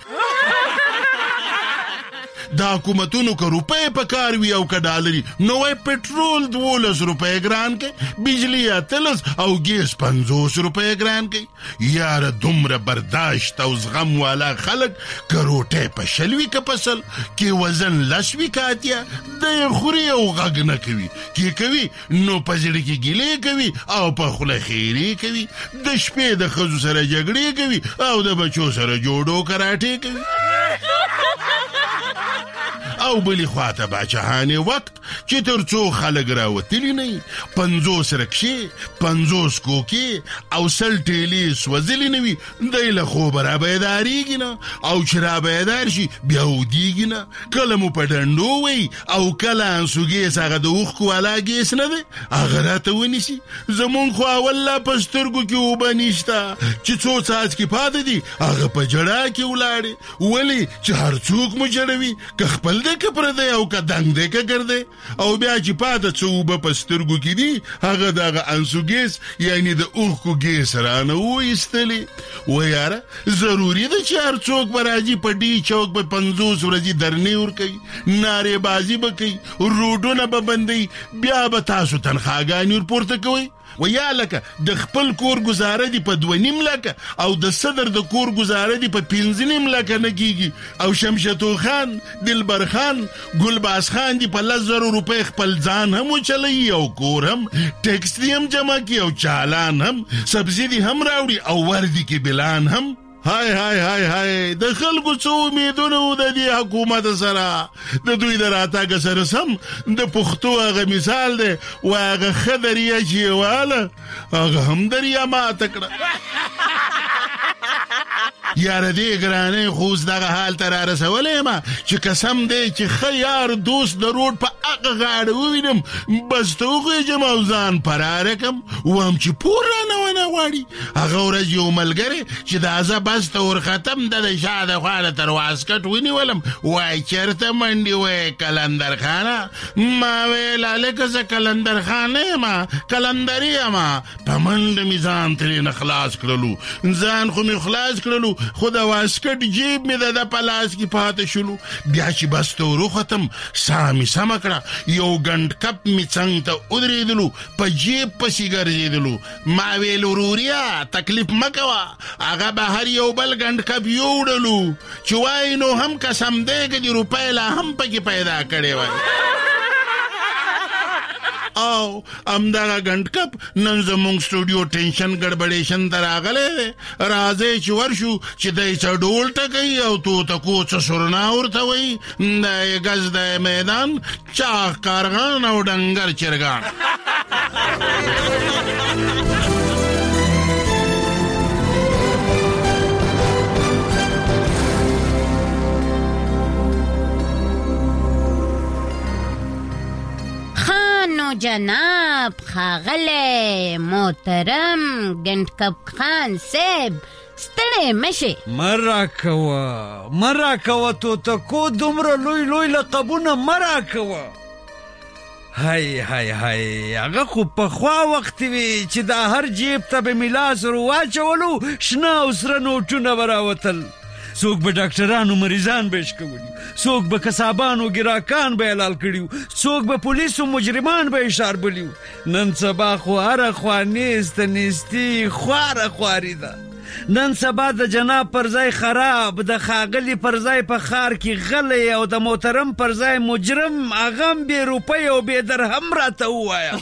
د حکومتونو که روپۍ په کار وي او که ډالري نو وای پټرول دولس روپۍ ګران کوي بجلی اتلس او ګیس پنځوس روپۍ ګران کوي. یاره دومره برداشت او زغم والا خلک که روټۍ په شل وي که په سل کې وزن لس وي که اتیا دی خوري او غږ نه کوي کې کوي نو په زړه کې ګیلې کوي او په خوله خیرې کوي د شپې د ښځو سره جګړې کوي او د بچو سره جوړو کراټې کوي او بلی خواته باچهانه وقت چې تر څو خلک راوتلی نه پنځوس رکشې پنځوس کوکې او سل ټیلې سوځلې نه وي دی له خوبه رابیدارېږي نه او چې رابیدار شي بیا ودېږي نه کله مو په ډنډو وی او کله انسوګیس هغه د اوښکو والا ګیس نه دی هغه راته ونیسي زمونږ خو اول لا په سترګو کې اوبه نشته چې څو څاڅکي پاتې دي هغه په جړا کې ولاړې ولې چې هر څوک مو جړوي که خپل دی که پردی او که دنګ دی که ګردی او بیا چې پاته څه اوبه په سترګو کې دي هغه د هغه انسوګیس یعنې د اوښکو ګیس رانه وایستلې و یاره ضروري ده چې هر څوک به راځي په ډي چوک به پنځوس ورځې درنې ورکوي نارې بازي به کوي روډونه به بندوي بیا به تاسو تنخواګانې ورپورته کوئ و یا لکه د خپل کور گزاره دی په دوه نیم لکه او د صدر د کور گزاره دی په پنځه نیم لکه نه کیږي او شمشتو خان دلبر خان ګلباز خان دی په لس زره روپۍ خپل ځان هم وچلوي او کور هم ټیکس دی هم جمع کوي او چالان هم سبزیدي هم راوړي او وردي کې بلان هم هاي هاي هاي هاي د خلکو څو امیدونه د دې حکومت سره د دوی د راتګ سره سم د پښتو هغه مثال دی و هغه ښه دریا چې واله هغه هم دریا ماته کړه یاره دې ګرانې خو اوس دغه حال ته را رسولی یم چې قسم دی چې ښه یار دوست د روډ په هغه غاړه ووینم بس ته وخېږم او ځان فراره کړم وایم چې پور رانه ونه غواړي هغه ورځ یو ملګری چې د ازه بس ته ورختم د د شا د خوا له تر واسکټ ونیولم وایي چېرته منډې وایي کلندر خانه ما ویل هلکه زه کلندر خانه یم کلندري یم په منډه مې ځان ترېنه خلاص کړلو ځان خو مې خلاص کړلو خو د واسکټ جیب مې د د په لاس کې پاته شولو بیا چې بس ته وروختم ساه مې سمه کړه یو ګنډ کپ مې څنګ ته ودرېدلو په جیب پسې ګرځېدلو ما ویل وروریا تکلیف مه کوه هغه بهر یو بل ګنډ کپ یوړلو چې وایي نو هم قسم دی که د روپۍ لا هم پکې پیدا کړې وای او همدغه ګنډ کپ نن زموږ سټوډیو ټینشن ګډبډېشن ته راغلی دی راځئ چې ورشو چې دی څه ډول ټکوي او توتکو څه سرنا ورته وایي دی ګز دی میدان چاغ کارغان او ډنګر چرګان نو جناب خاغله محترم ګنډ کپ خان صاحب ستړی مشي مرا کوه مرا کوه توتکو دومره لوی لوی لقبونه مرا کوه هاي هاي هاي هغه خو پخوا وخت وي چې دا هر جیب ته به ملاس ور واچولو شنه او سره نوټونه به راوتل څوک به ډاکټرانو مریضان به اشکولي څوک به کسابانو ګراکان به حلال کړي څوک به پولیسو مجرمان به اشاربلي نن سبا خو هره خوا نیست نیستي خواره خواري ده نن سبا د جناب پر ځای خراب د خاغلی پر ځای په ښار کې غلی او د محترم پر ځای مجرم هغه هم بې روپۍ او بې درهم راته ووایه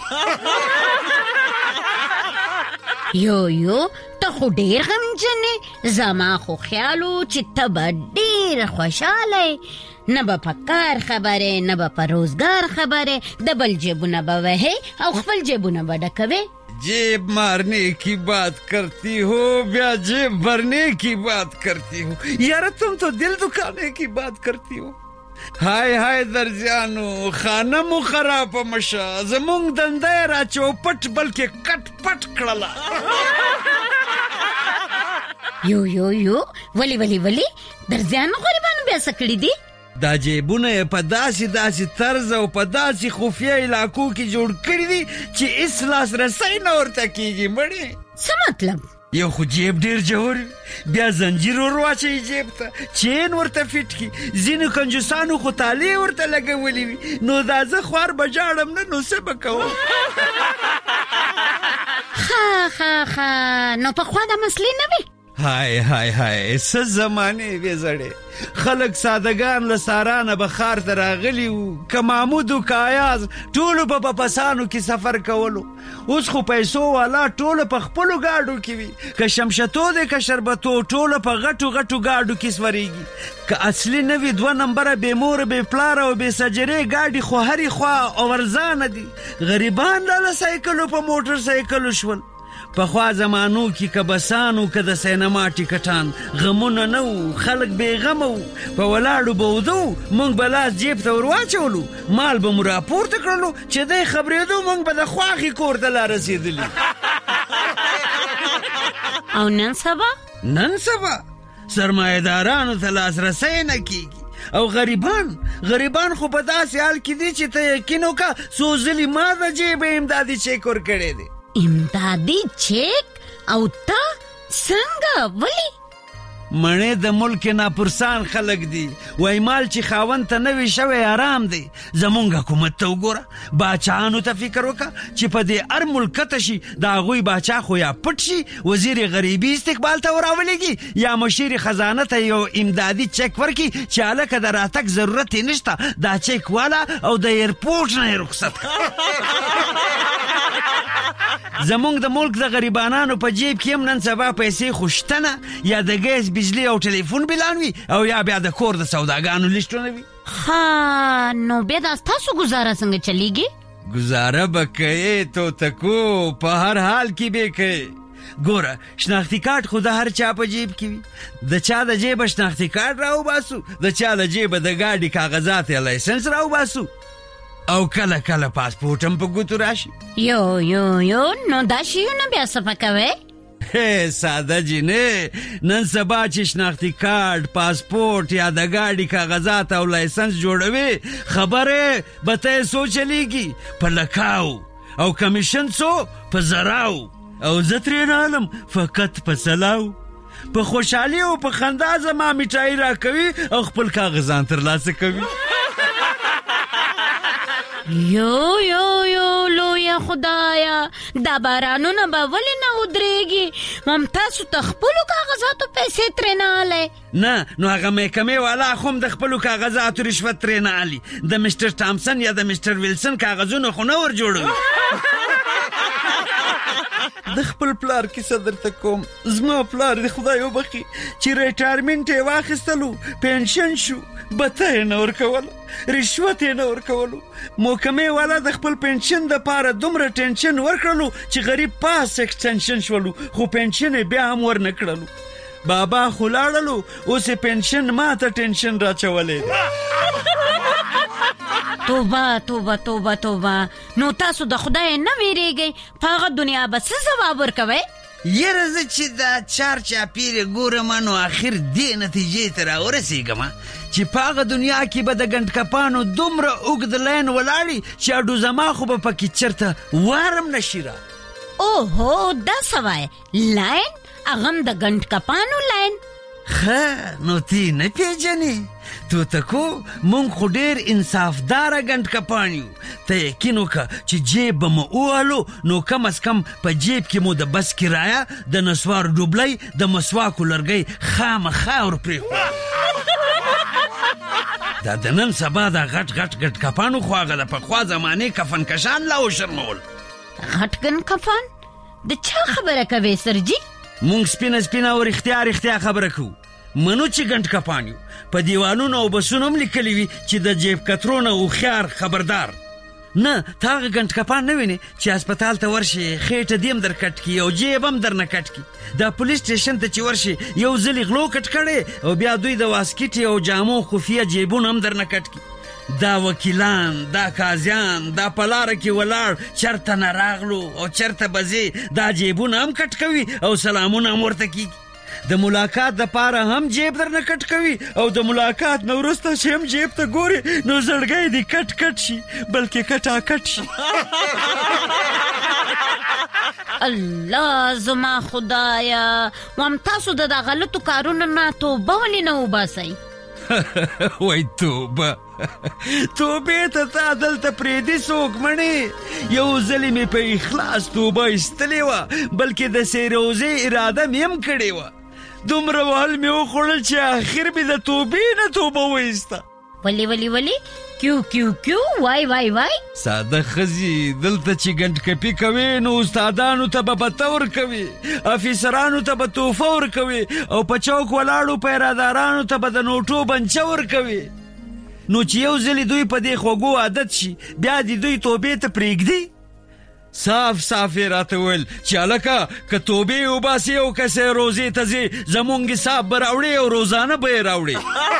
یو یو ته خو ډېر غمجن زما خو خیال و چې ته به ډېر خوشحاله نه به په کار خبرې نه به په روزګار خبرې د بل جیبونه به وهې او خپل جیبونه به ډکوې जेब मारने की बात करती हो या जेब भरने की बात करती हो यार तुम तो दिल दुखाने की बात करती हो हाय हाय दर्जियानो खानम खराब मशा जमुंग दंदे را چوپټ بلکې کټ پټ کړلا یو یو یو ولی ولی ولی درځانو غریبانو بیا سکړی دي دا جیبونه په داسې داسې طرز او په داسې خفیه علاقو کې جوړ کړي دي چې اس لاس رسۍ نه ورته کېږي مړې څه مطلب یو خو جیب ډېر جوړ بیا زنجیر ور واچوي جیب ته چین ورته فټ کړي ځینو کنجوسانو خو تالې ورته لګولې وي نو دا زه خوار به جاړم نه نو څه به کوم ښه ښه ښه نو پخوا دا مسلې نه وي هاي هاي هاي څه زمانې وې زړې خلک سادهګان له سارانه به ښار ته راغلي وو که محمود و که ایاز ټولو به په بسانو کې سفر کولو اوس خو پیسو والا ټوله په خپلو ګاډو کې وي که شمشتو دی که شربتو ټوله په غټو غټو ګاډو کې سورېږي که اصلي نه وي دوه نمبره بې موره بې پلاره او بې سجرې ګاډي خو هرې خوا او ورځانه دي غریبان لاله سایکلو په موټر سایکلو شول پخوا زمانو کې که بسانو که د سینما ټیکټان غمونه نه وو خلک بې غمه وو په ولاړو به وده موږ به لاس جیب ته ور واچولو مال به مو راپورته کړلو چې دی خبرېدو موږ به د خواښې کور ته لا رسېدلي او نن سبا نن سبا سرمایه‌دارانو ته لاسرسی نه کېږي او غریبان غریبان خو په داسې حال کې دي چې ته یقین وکړه څو ځلې ما د جیبه امدادي چیک ورکړی دی امدادي چیک او تا څنګه ولی مړې د ملک ناپرسان خلک دي وای مال چې خاوند ته نوي شوی آرام دی زمونږ حکومت ته وګوره باچاانو ته فکر وکړه چې په دې هر ملک کته شي د هغوی باچا خو یا پټ شي وزیر غریبي استقبال ته وراولېږي یا مشیر خزانه ته یو امدادي چیک ورکړي چې هلکه د راتګ ضرورت یې نشته دا چیک والا او د ایرپورټ نه یې رخصت زمونږ د ملک د غریبانانو په جیب کې هم نن سبا پیسې خو شته نه یا د ګیس بجلی او ټلیفون بلان وي او یا بیا د کور د سوداګانو لیسټونه وي ها نو بیا دا ستاسو ګزاره څنګه چلیږي ګزاره به کوې توتکو په هر حال کې به کوې ګوره شناختي کارت خو د هر چا په جیب کې وي د چا د جیبه شناختي کارت راوباسو د چا د جیبه د ګاډي کاغذات یا لایسنس راوباسو او کله کله پاسپورټ هم په ګوتو راشي یو یو یو نو دا شیونه بیا څه پکوې هی ساده جینې نن سبا چې شناختي کارت پاسپورټ یا د ګاډي کاغذات او لایسنس جوړوي خبره به ته څو چلیږي په لکاو او کمیشن څو په زراو او زه ترې نه علم فقط په سلاو په خوشحالي او په خندا زما میټایي راکوي او خپل کاغذان ترلاسه کوي یو یو یو لویه خدایا دا بارانونه به ولې نه ودرېږي هم تاسو ته خپلو کاغذاتو پیسې ترې نه الی نه نو هغه محکمې والا خو هم د خپلو کاغذاتو رشوت ترې نه الي د مسټر ټامسن یا د مسټر ویلسن کاغذونه خو نه ور جوړوي د خپل پلار کیسه درته کوم زما پلار د خدای وبخي چې ریټایرمنټ یې واخیستلو پنشن شو بته یې نه ورکولو رشوت یې نه ورکولو محکمې والا د خپل پنشن دپاره دومره ټینشن ورکړلو چې غریب پاس ایکسټنشن شولو خو پنشن یې بیا هم ورنه کړلو بابا خو لاړلو اوس یې پنشن ما ته ټینشن راچولی توبه توبه توبه توبه نو تاسو د خدای نه ویریږئ په هغه دنیا به څه ځواب ورکوئ یره زه چې دا چار چاپیرې ګورم نو آخر دې نتیجې ته راورسېږم چې په هغه دنیا کې به د ګنډکپانو دومره اوږد لاین ولاړي چې اډو زما خو به پکې چېرته وارم نشي را اوهو دا څه وایې لاین هغه هم د ګنډکپانو لاین ښه نو تی نه پیژنې توتکو مونږ خو ډېر انصافداره ګنډکپان یو ته یقین وکړه چې جیب به مو ووهلو نو کم از کم په جیب کې مو د بس کرایه د نسوار ډوبلی د مسواکو لرګی خامخا ور پرېښود دا د نن سبا دا غټ غټ ګنډکپانو خو هغه د پخوا زمانې کفنکشان لا وشرمول غټ ګنډکپان د چا خبره کوې سرجي مونږ سپینه سپینه او رښتیا رښتیا خبره کوو منو چې ګنډکپان یو په دیوالونو او بسونو هم لیکلي وي چې د جیب کترو نه هوښیار خبردار نه ته هغه ګنډکپان نه وینې چې هسپتال ته ورشي خېټه دې هم در کټ کړي او جیب هم در نه کټ کړي دا پولیس سټیشن ته چې ورشي یو ځلې غلو کټ کړی او بیا دوی د واسکټې او جامو خفیه جیبونه هم در نه کټ کړي دا وکیلان دا قاضیان دا په لاره کې ولاړ چېرته نه راغلو او چېرته به ځې دا جیبونه هم کټ کوي او سلامونه هم ورته کېږي د ملاقات دپاره هم جیب در نه کټ کوي او د ملاقات نه وروسته چې هم جیب ته ګوري نو زړګی دې کټ کټ شي بلکې کټا کټ شي الله زما خدایا وام تاسو د دا غلطو کارونو نه توبه ولې نه وباسئ وای توبه توبې ته تا دلته پرېږدي څوک مڼې یو ځلې مې په اخلاص توبه ایستلې وه بلکې د سې روزې اراده مې هم کړې وه دومره وهل مې وخوړل چې آخر مې د توبې نه توبه وایسته. ولی ولی ولی کیو کیو کیو وای وای وای ساده خزي دلته چې ګنډ کپی کوي نو استادانو ته به پته ورکوي، افیسرانو ته به توفه ورکوي او په چوک ولاړو پیرادارانو ته به د نوټو بنچه ورکوي. نو چې یو ځلې دوی په دې خوږو عادت شي بیا دې دوی توبې ته پرېږدي. صاف صاف یې راته ویل چې هلکه که توبې وباسي او کسې روزې ته ځې زمونږ حساب به راوړې او روزانه به یې راوړې.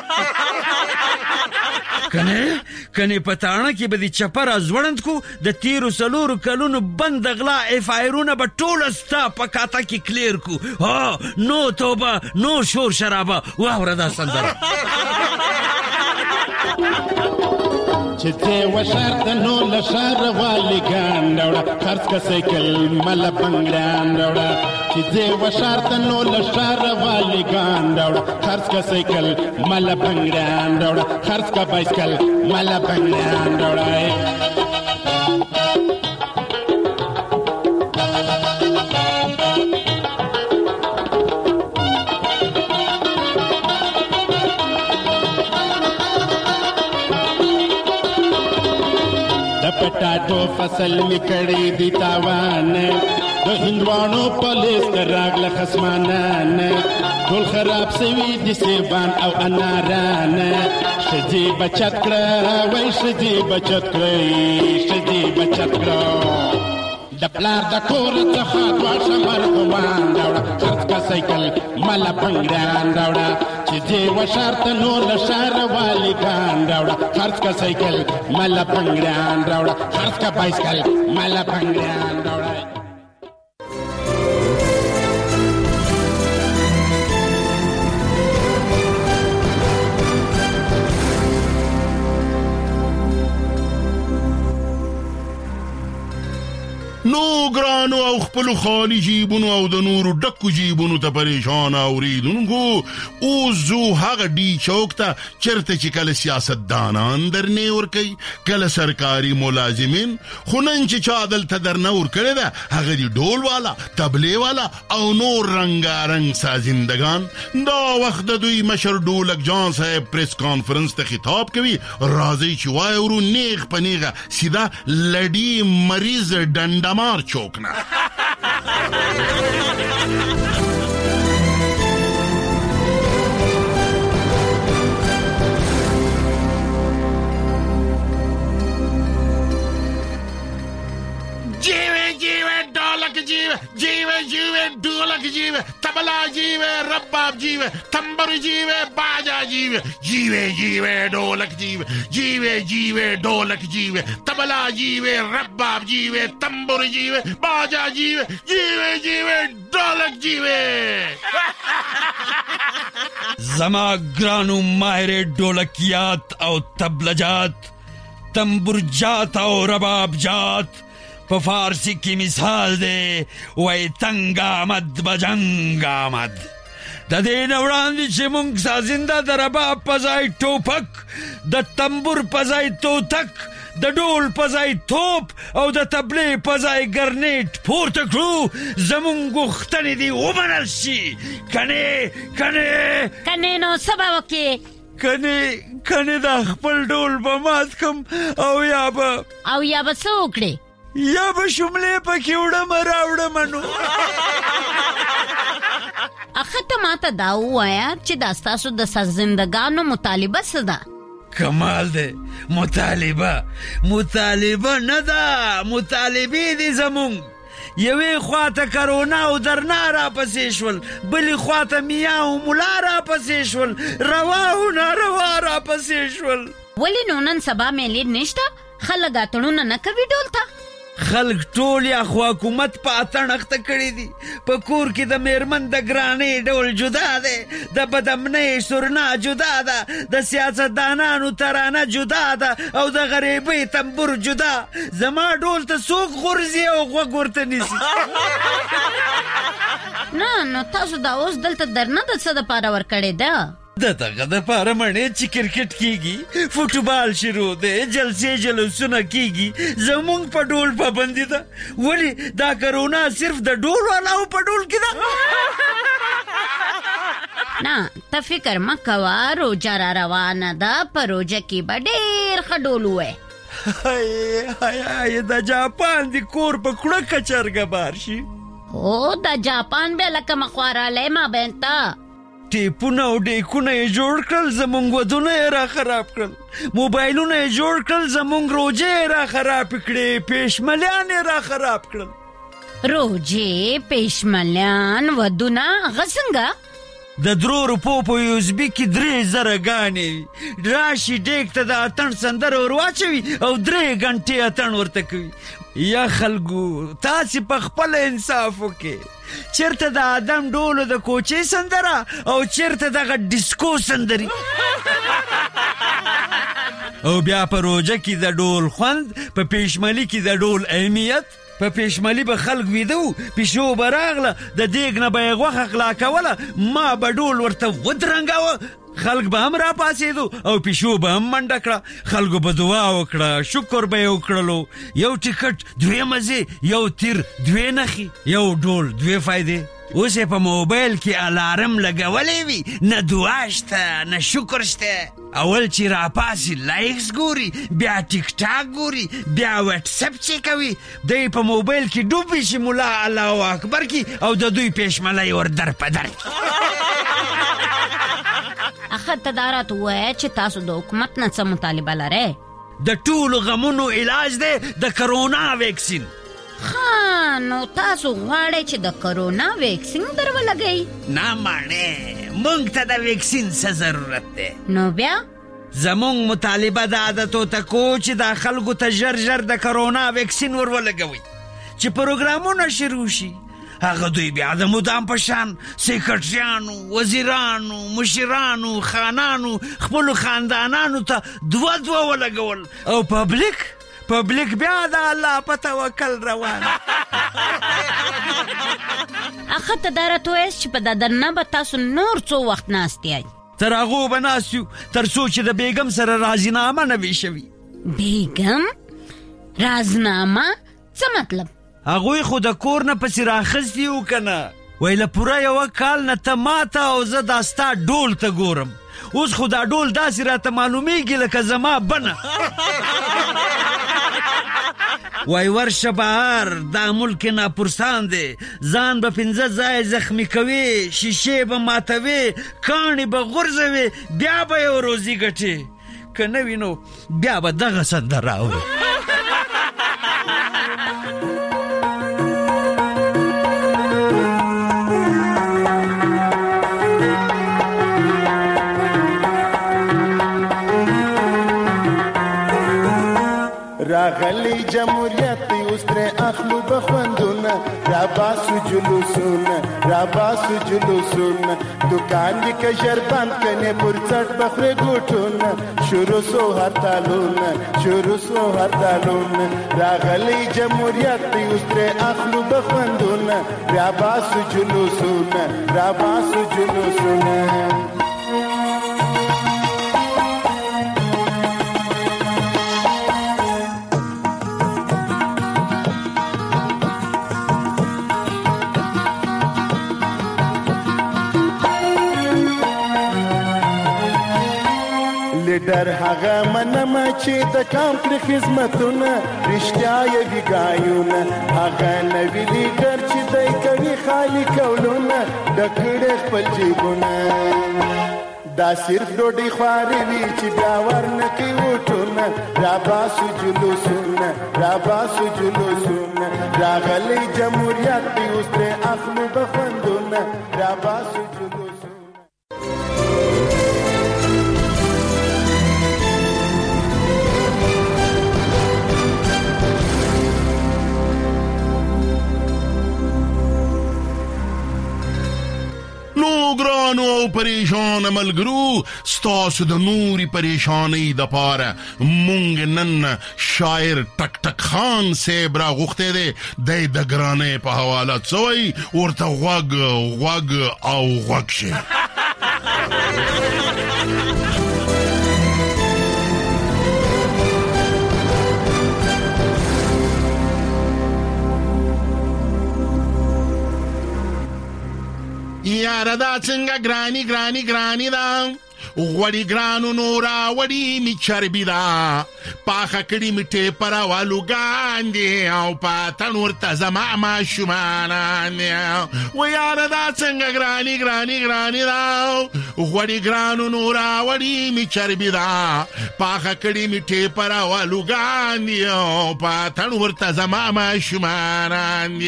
کنه کنه په تاڼه کې به دې چپه را ځوړند کو د تیرو څلورو کلونو بند د غلا اف آیرونه به ټوله ستا په کاته کې کلیر کو. ها نو توبه نو شور شرابه واوره دا سندره. چې ته وشرط نو لشر والی ګاندوړه خرڅ کا سایکل مل بنگلان وړه چې ته وشرط نو لشر والی ګاندوړه خرڅ کا سایکل مل بنگلان وړه خرڅ کا بایسکل مل بنگلان وړه. پټاټو فصل می کړی دی تاوان د هندوانو پولیس راغله خصمانان ټول خراب سوي دي سیبان او اناران. شدي بچت کړه وای شدي بچت کړی شدي بچت کړه د پلار د کور څخه دوه شمر ګوان راوړه خرڅ کا سایکل مل بنگلان راوړه چې دې وشرط نو لشر والی ګان راوړه خرڅ کا سایکل مل بنگلان راوړه خرڅ کا بایسکل مل بنگلان راوړه. نو ګرانو او خپل خالی جیبونو او د نورو ډکو جیبونو ته پریشان اوریدونکو او زو هغه ډی چوک ته چرته چې کله سیاستدانان درنه ور کوي کله سرکاري ملازمین خو نن چې چا دلته درنه ور کړی ده هغه دی ډول والا تبلې والا او نور رنگارنګ سازندگان. دا وخت د دوی مشر ډولک جان صاحب پریس کانفرنس ته خطاب کوي راځي چې وای ورو نیغ پنیغه سیده لډی مریض ډنډه مار چوکنا. जीवे जीवे ढोलक जीवे जीवे जीवे ढोलक जीवे तबला जीवे रब्बाब जीवे तंबर जीवे बाजा जीवे जीवे जीवे ढोलक जीवे जीवे जीवे ढोलक जीवे तबला जीवे रब्बाब जीवे तंबर जीवे बाजा जीवे जीवे जीवे ढोलक जीवे. زما ګرانو ماهر ढोलकियात او तबलजात तंबुरजात او رباب جات په فارسی کې مثال دی وای تنگ آمد بجنگ آمد. د دې نه وړاندې چې موږ سازنده د رباب په ځای ټوپک د تنبور په ځای توتک د ډول په ځای توپ او د تبلې په ځای ګرنیټ پورته کړو زموږ غوښتنې دې ومنل شي. کنې کنې کنې نو سبا وکې کنې کنې دا خپل ډول به مات کم او یا به او یا به څه وکړې یا به شملې پکې وړم راوړم. نو اخه ته ماته دا ووایه چې دا ستاسو د سازندګانو مطالبه څه ده؟ کمال دی مطالبه مطالبه نه ده مطالبې دي زمونږ. یوې خواته کرونا او درنا را پسې شول بلې خواته میا او ملا را پسې شول روا او ناروا را پسې شول. ولې نو نن سبا میلې نشته خلک اتڼونه نه کوي ډول ته؟ خلق ټول یا خو حکومت په اتڼ اخته کړي دي. په کور کې د میرمن د ګرانۍ ډول جدا دی د بدمنۍ سرنا جدا ده د سیاستدانانو ترانه جدا ده او د غریبۍ تنبور جدا. زما ډول ته څوک غورځي او غوږ ورته نیسي. نه نو تاسو دا اوس دلته درنه د څه دپاره ورکړې ده؟ د دغه دپاره مڼې چې کرکټ کیږي فوټبال شروع دی جلسې جلوسونه کیږي زمونږ په ډول پابندي ده. ولې دا کرونا صرف د ډول والاو په ډول کې ده؟ نه ته فکر مکوه روجه را روانه ده په روجه کې به ډېر ښه ډول ووایې. هی هی هی د جاپان د کور په کړکه چرګه بار شي. هو د جاپان بیا لکه مخوارلی مابین ته ټیپونه او ډیکونه یې جوړ کړل، زمونږ ودونه یې را خراب کړل، موبایلونه یې جوړ کړل، زمونږ روجې یې را خراب کړې، پیشملیان یې را خراب کړل. روجې، پیشملیان، ودونه هغه څنګه؟ د درو روپو په یوزبي کې درې زره ګانې راشي ډیک ته د اتڼ سندره ور واچوي او درې غنټې اتڼ ورته کوي. یا خلکو تاسې په خپله انصاف وکړئ، چېرته د آدم ډولو د کوچې سندره او چېرته دغه ډیسکو سندري. او بیا په روجه کې د ډول خوند، په پیشملي کې د ډول اهمیت. په پیشملي به خلک ویده وو، پیشو به راغله، د دیګ نه به یې غوښه غلا کوله، ما به ډول ورته ودرنګاوه، خلک به هم را پاسېدو او پیشو به هم منډه کړه، خلکو به دعا وکړه، شکر به یې وکړلو. یو ټکټ دوې مزې، یو تیر دوې نښې، یو ډول دوې فایدې. اوس یې په موبایل کې الارم لګولی وي، نه دعا شته نه شکر شته. اول چې راپاسي لایکس ګوري، بیا ټیک ټاک ګوري، بیا واټساپ چیکوي. دی په موبایل کې ډوب وي چې ملا الله اکبر کی او د دوی پیشملی ور در په در. اخه ته دا راته ووایه چې تاسو د حکومت نه څه مطالبه لرئ؟ د ټولو غمونو علاج دی د کرونا ویکسین. ها نو تاسو غواړئ چې د کرونا ویکسین در ولګئ؟ نه ماڼې، موږ ته د ویکسین څه ضرورت دی؟ نو بیا زمونږ مطالبه دا ده توتکو چې دا خلکو ته ژر ژر د کرونا ویکسین ور ولګوئ چې پروګرامونه شروع شي. هغه دوی بیا د مدام په شان سیکرټریانو، وزیرانو، مشرانو، خانانو خپلو خاندانانو ته دوه دوه ولګول او پبلیک پبلیک بیا د الله په توکل روان. اخه ته دا راته ووایاست چې په ددنه به تاسو نور څو وخت ناست یئ؟ تر هغو به ناست یو تر څو چې د بیګم سره راضینامه نه وي شوي. بیګم؟ رازنامه؟ څه مطلب؟ هغوی خو د کور نه پسې راخستي وو که نه، وایي له پوره یوه کال نه ته ما ته او زه دا ستا ډول ته ګورم. اوس خو دا ډول داسې راته معلومیږي لکه زما بنه. وای ورشه بهر، دا ملک ناپرسان دی، ځان به پنځه ځای زخمی کوي، شیشې به ماتوي، کاڼې به غورځوي، بیا به یو روزي ګټي. که نه وي نو بیا به دغه سندره اوري. راغلی جمهوریت اوس ترې اخلو بخوندونه، راباسو جلوسونه راباسو جلوسونه، دکان دې که ژر بند کنې پر څټ بخورې ګوټونه، شروع سو هرتالونه شروع سو هرتالونه. راغلی جمهوریت اوس ترې اخلو بخوندونه، راباسو جلوسونه راباسو جلوسونه. لیډر هغه منمه چې د کام کړي خدمتونه، رښتیا یې وي ګایونه، هغه نوي لیډر چې دی کوي خالي کولونه، ډک کړي خپل جیبونه. دا صرف ډوډۍ خوارې وي چې بیا ورنه کوي وټونه، راباسو جلوسونه راباسو جلوسونه. راغلی جمهوریت دی اوس ترې اخلو بخوندونه، راباسو جلوسونه. نو ګرانو او پریشان ملګرو، ستاسو د نوري پریشانی د پاره مونږ نن شاعر ټک ټک خان صاحب را غوښته دی، د د ګرانې په حواله څوی ورته غوږ غوږ او غوږ شي. یاره دا څنګه ګرانی ګرانی ګرانی دا غوړی ګرانو نورا وړی می چربی دا پاخه کړي می ټیپرا والو ګاندې او پاتن ورته زما ما شومان و یاره دا څنګه ګرانی ګرانی ګرانی دا غوړی ګرانو نورا وړی می چربی دا پاخه کړي می ټیپرا والو ګاندې او پاتن ورته زما ما شومان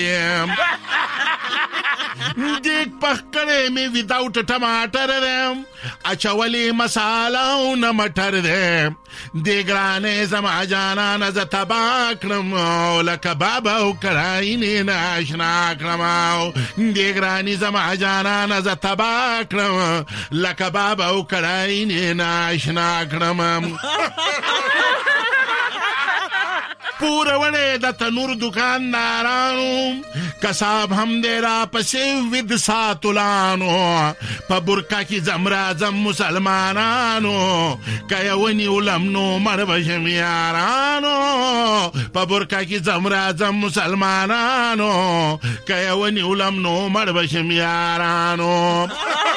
دیک پخکړې می ویداوټ ټماټر دم اچولې مساله او نه مټر دم د ګرانې زما جانا نه ز تبا کړم لکه بابا او کړای نه ناشنا کړم د ګرانې زما جانا نه ز تبا کړم لکه بابا او کړای نه ناشنا کړم پورا وړه د تنور دکاندارانو کساب هم دې را پسې ود ساتلانو په برکا کې زمرا زم مسلمانانو کایونی علم نو مړ بشم یارانو په برکا کې زمرا زم مسلمانانو کایونی علم نو مړ بشم یارانو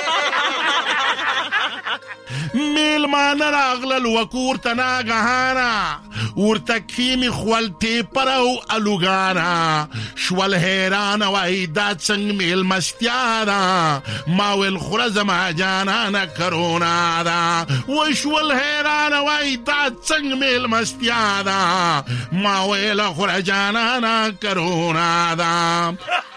میل مان راغلل وکور تناګهانا ورته کیمی خولتی پرو الوگانا شوال حیران وای دا څنګه میل مستیا دا ما ویل خور زما جانانا کرونا دا و شوال حیران وای دا څنګه میل مستیا دا ما ویل خور جانانا کرونا دا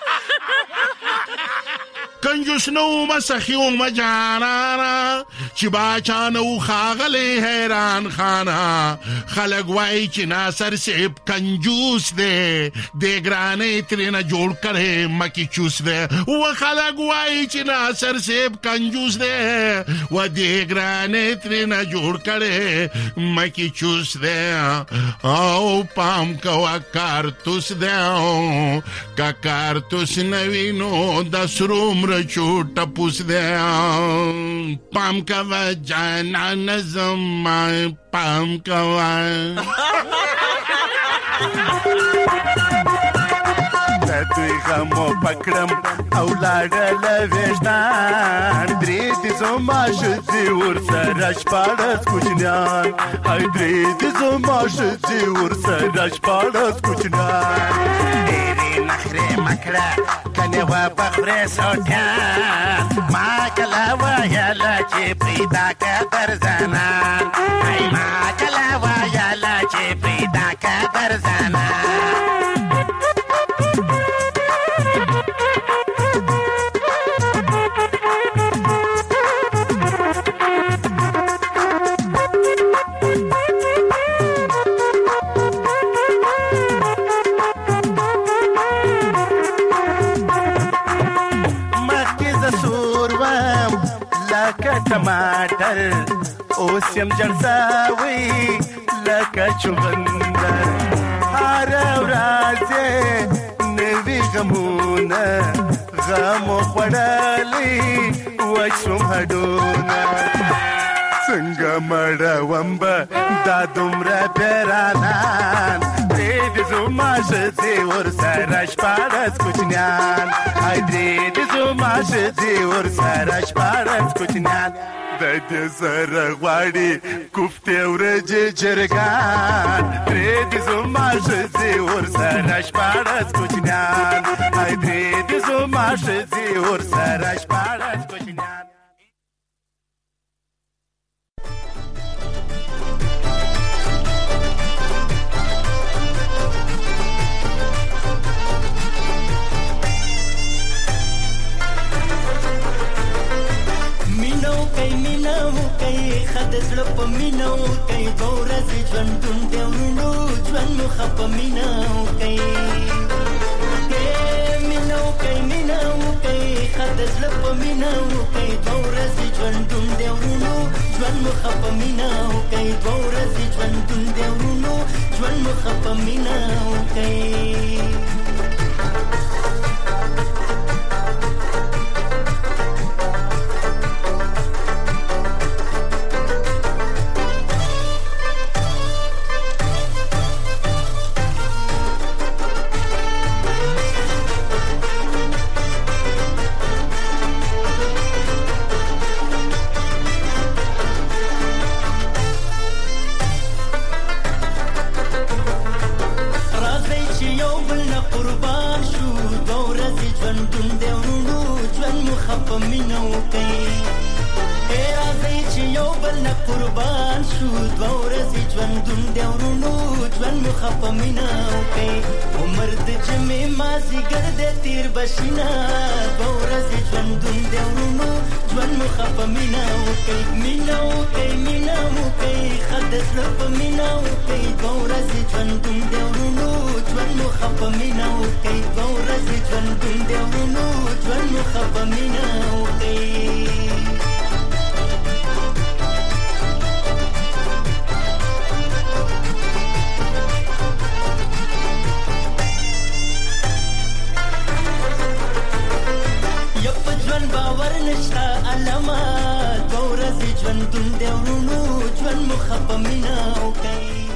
کنجوس نو مسخیو مجانانا چی باچانو خاغلی حیران خانا خلق وائی چی ناصر سیب کنجوس دے دے گرانے ترینا جوڑ کرے مکی چوس دے و خلق وائی چی ناصر سیب کنجوس دے و دے گرانے ترینا جوڑ کرے مکی چوس دے او پام کوا کارتوس دے کا کارتوس نوینو دس روم چھوٹا پوس دے پام کوا جانا نظم پام کوا دوی غمو پکړم او لاړل وېشتان درې دې زما شذي ور سره شپاړس کوچنیان هاي درې دې زما شذي ور سره شپاړس کوچنیان ډېرې نخرې مکړه کنه وا بخره سوټان ما کلا وایلا چې پیدا کړ زنان هاي ما کلا وایلا چې پیدا کړ زنان टमाटर ओसम जड़सावी लका चुगंदर हर राजे नवी गमूना गमो पड़ाली वशुम हडूना संगमड़ा वंबा दादुमरा पेरानान देद जुमाश देवर सरश पारस कुचन्यान आई देद जुमाश देवर सरश पारस कुचन्यान दद सरगवाड़ी कुफ्ते उरजे जरगान देद जुमाश देवर सरश पारस कुचन्यान आई देद जुमाश देवर सरश पारस कुचन्यान خدزړه په مینو کوي ګورز ژوندون دی ورونو ژوند مو خپ مینو کوي کې مینو کوي مینو کوي خدزړه په مینو کوي ګورز ژوندون دی ورونو ژوند مو خپ مینو کوي ګورز ژوندون دی ورونو ژوند مو خپ مینو کوي نه قربان شو دوه ورځې ژوندون دی ورونو ژوند مو ښه په مینه وکئ ای راځئ چې یو بل نه قربان شو دوه ورځې ژوندون دی ورونو ژوند مو ښه په مینه وکئ عمر د جمعې مازدیګر دی تېر به شینه دوه ورځې ژوندون دی ورونو ژوند مو ښه په مینه وکئ مینه وکئ مینه وکئ ښه د زړه په مینه وکئ دوه ورځې ژوندون دی ورونو ژوند مو ښه په مینه وکئ دوه ورځې ژوندون دی ورونو ژوند مو ښه په مینه وکئ باور نشتا علامه دوه ورځې ژوندون دی ورونو ژوند مو ښه په مینه وکئ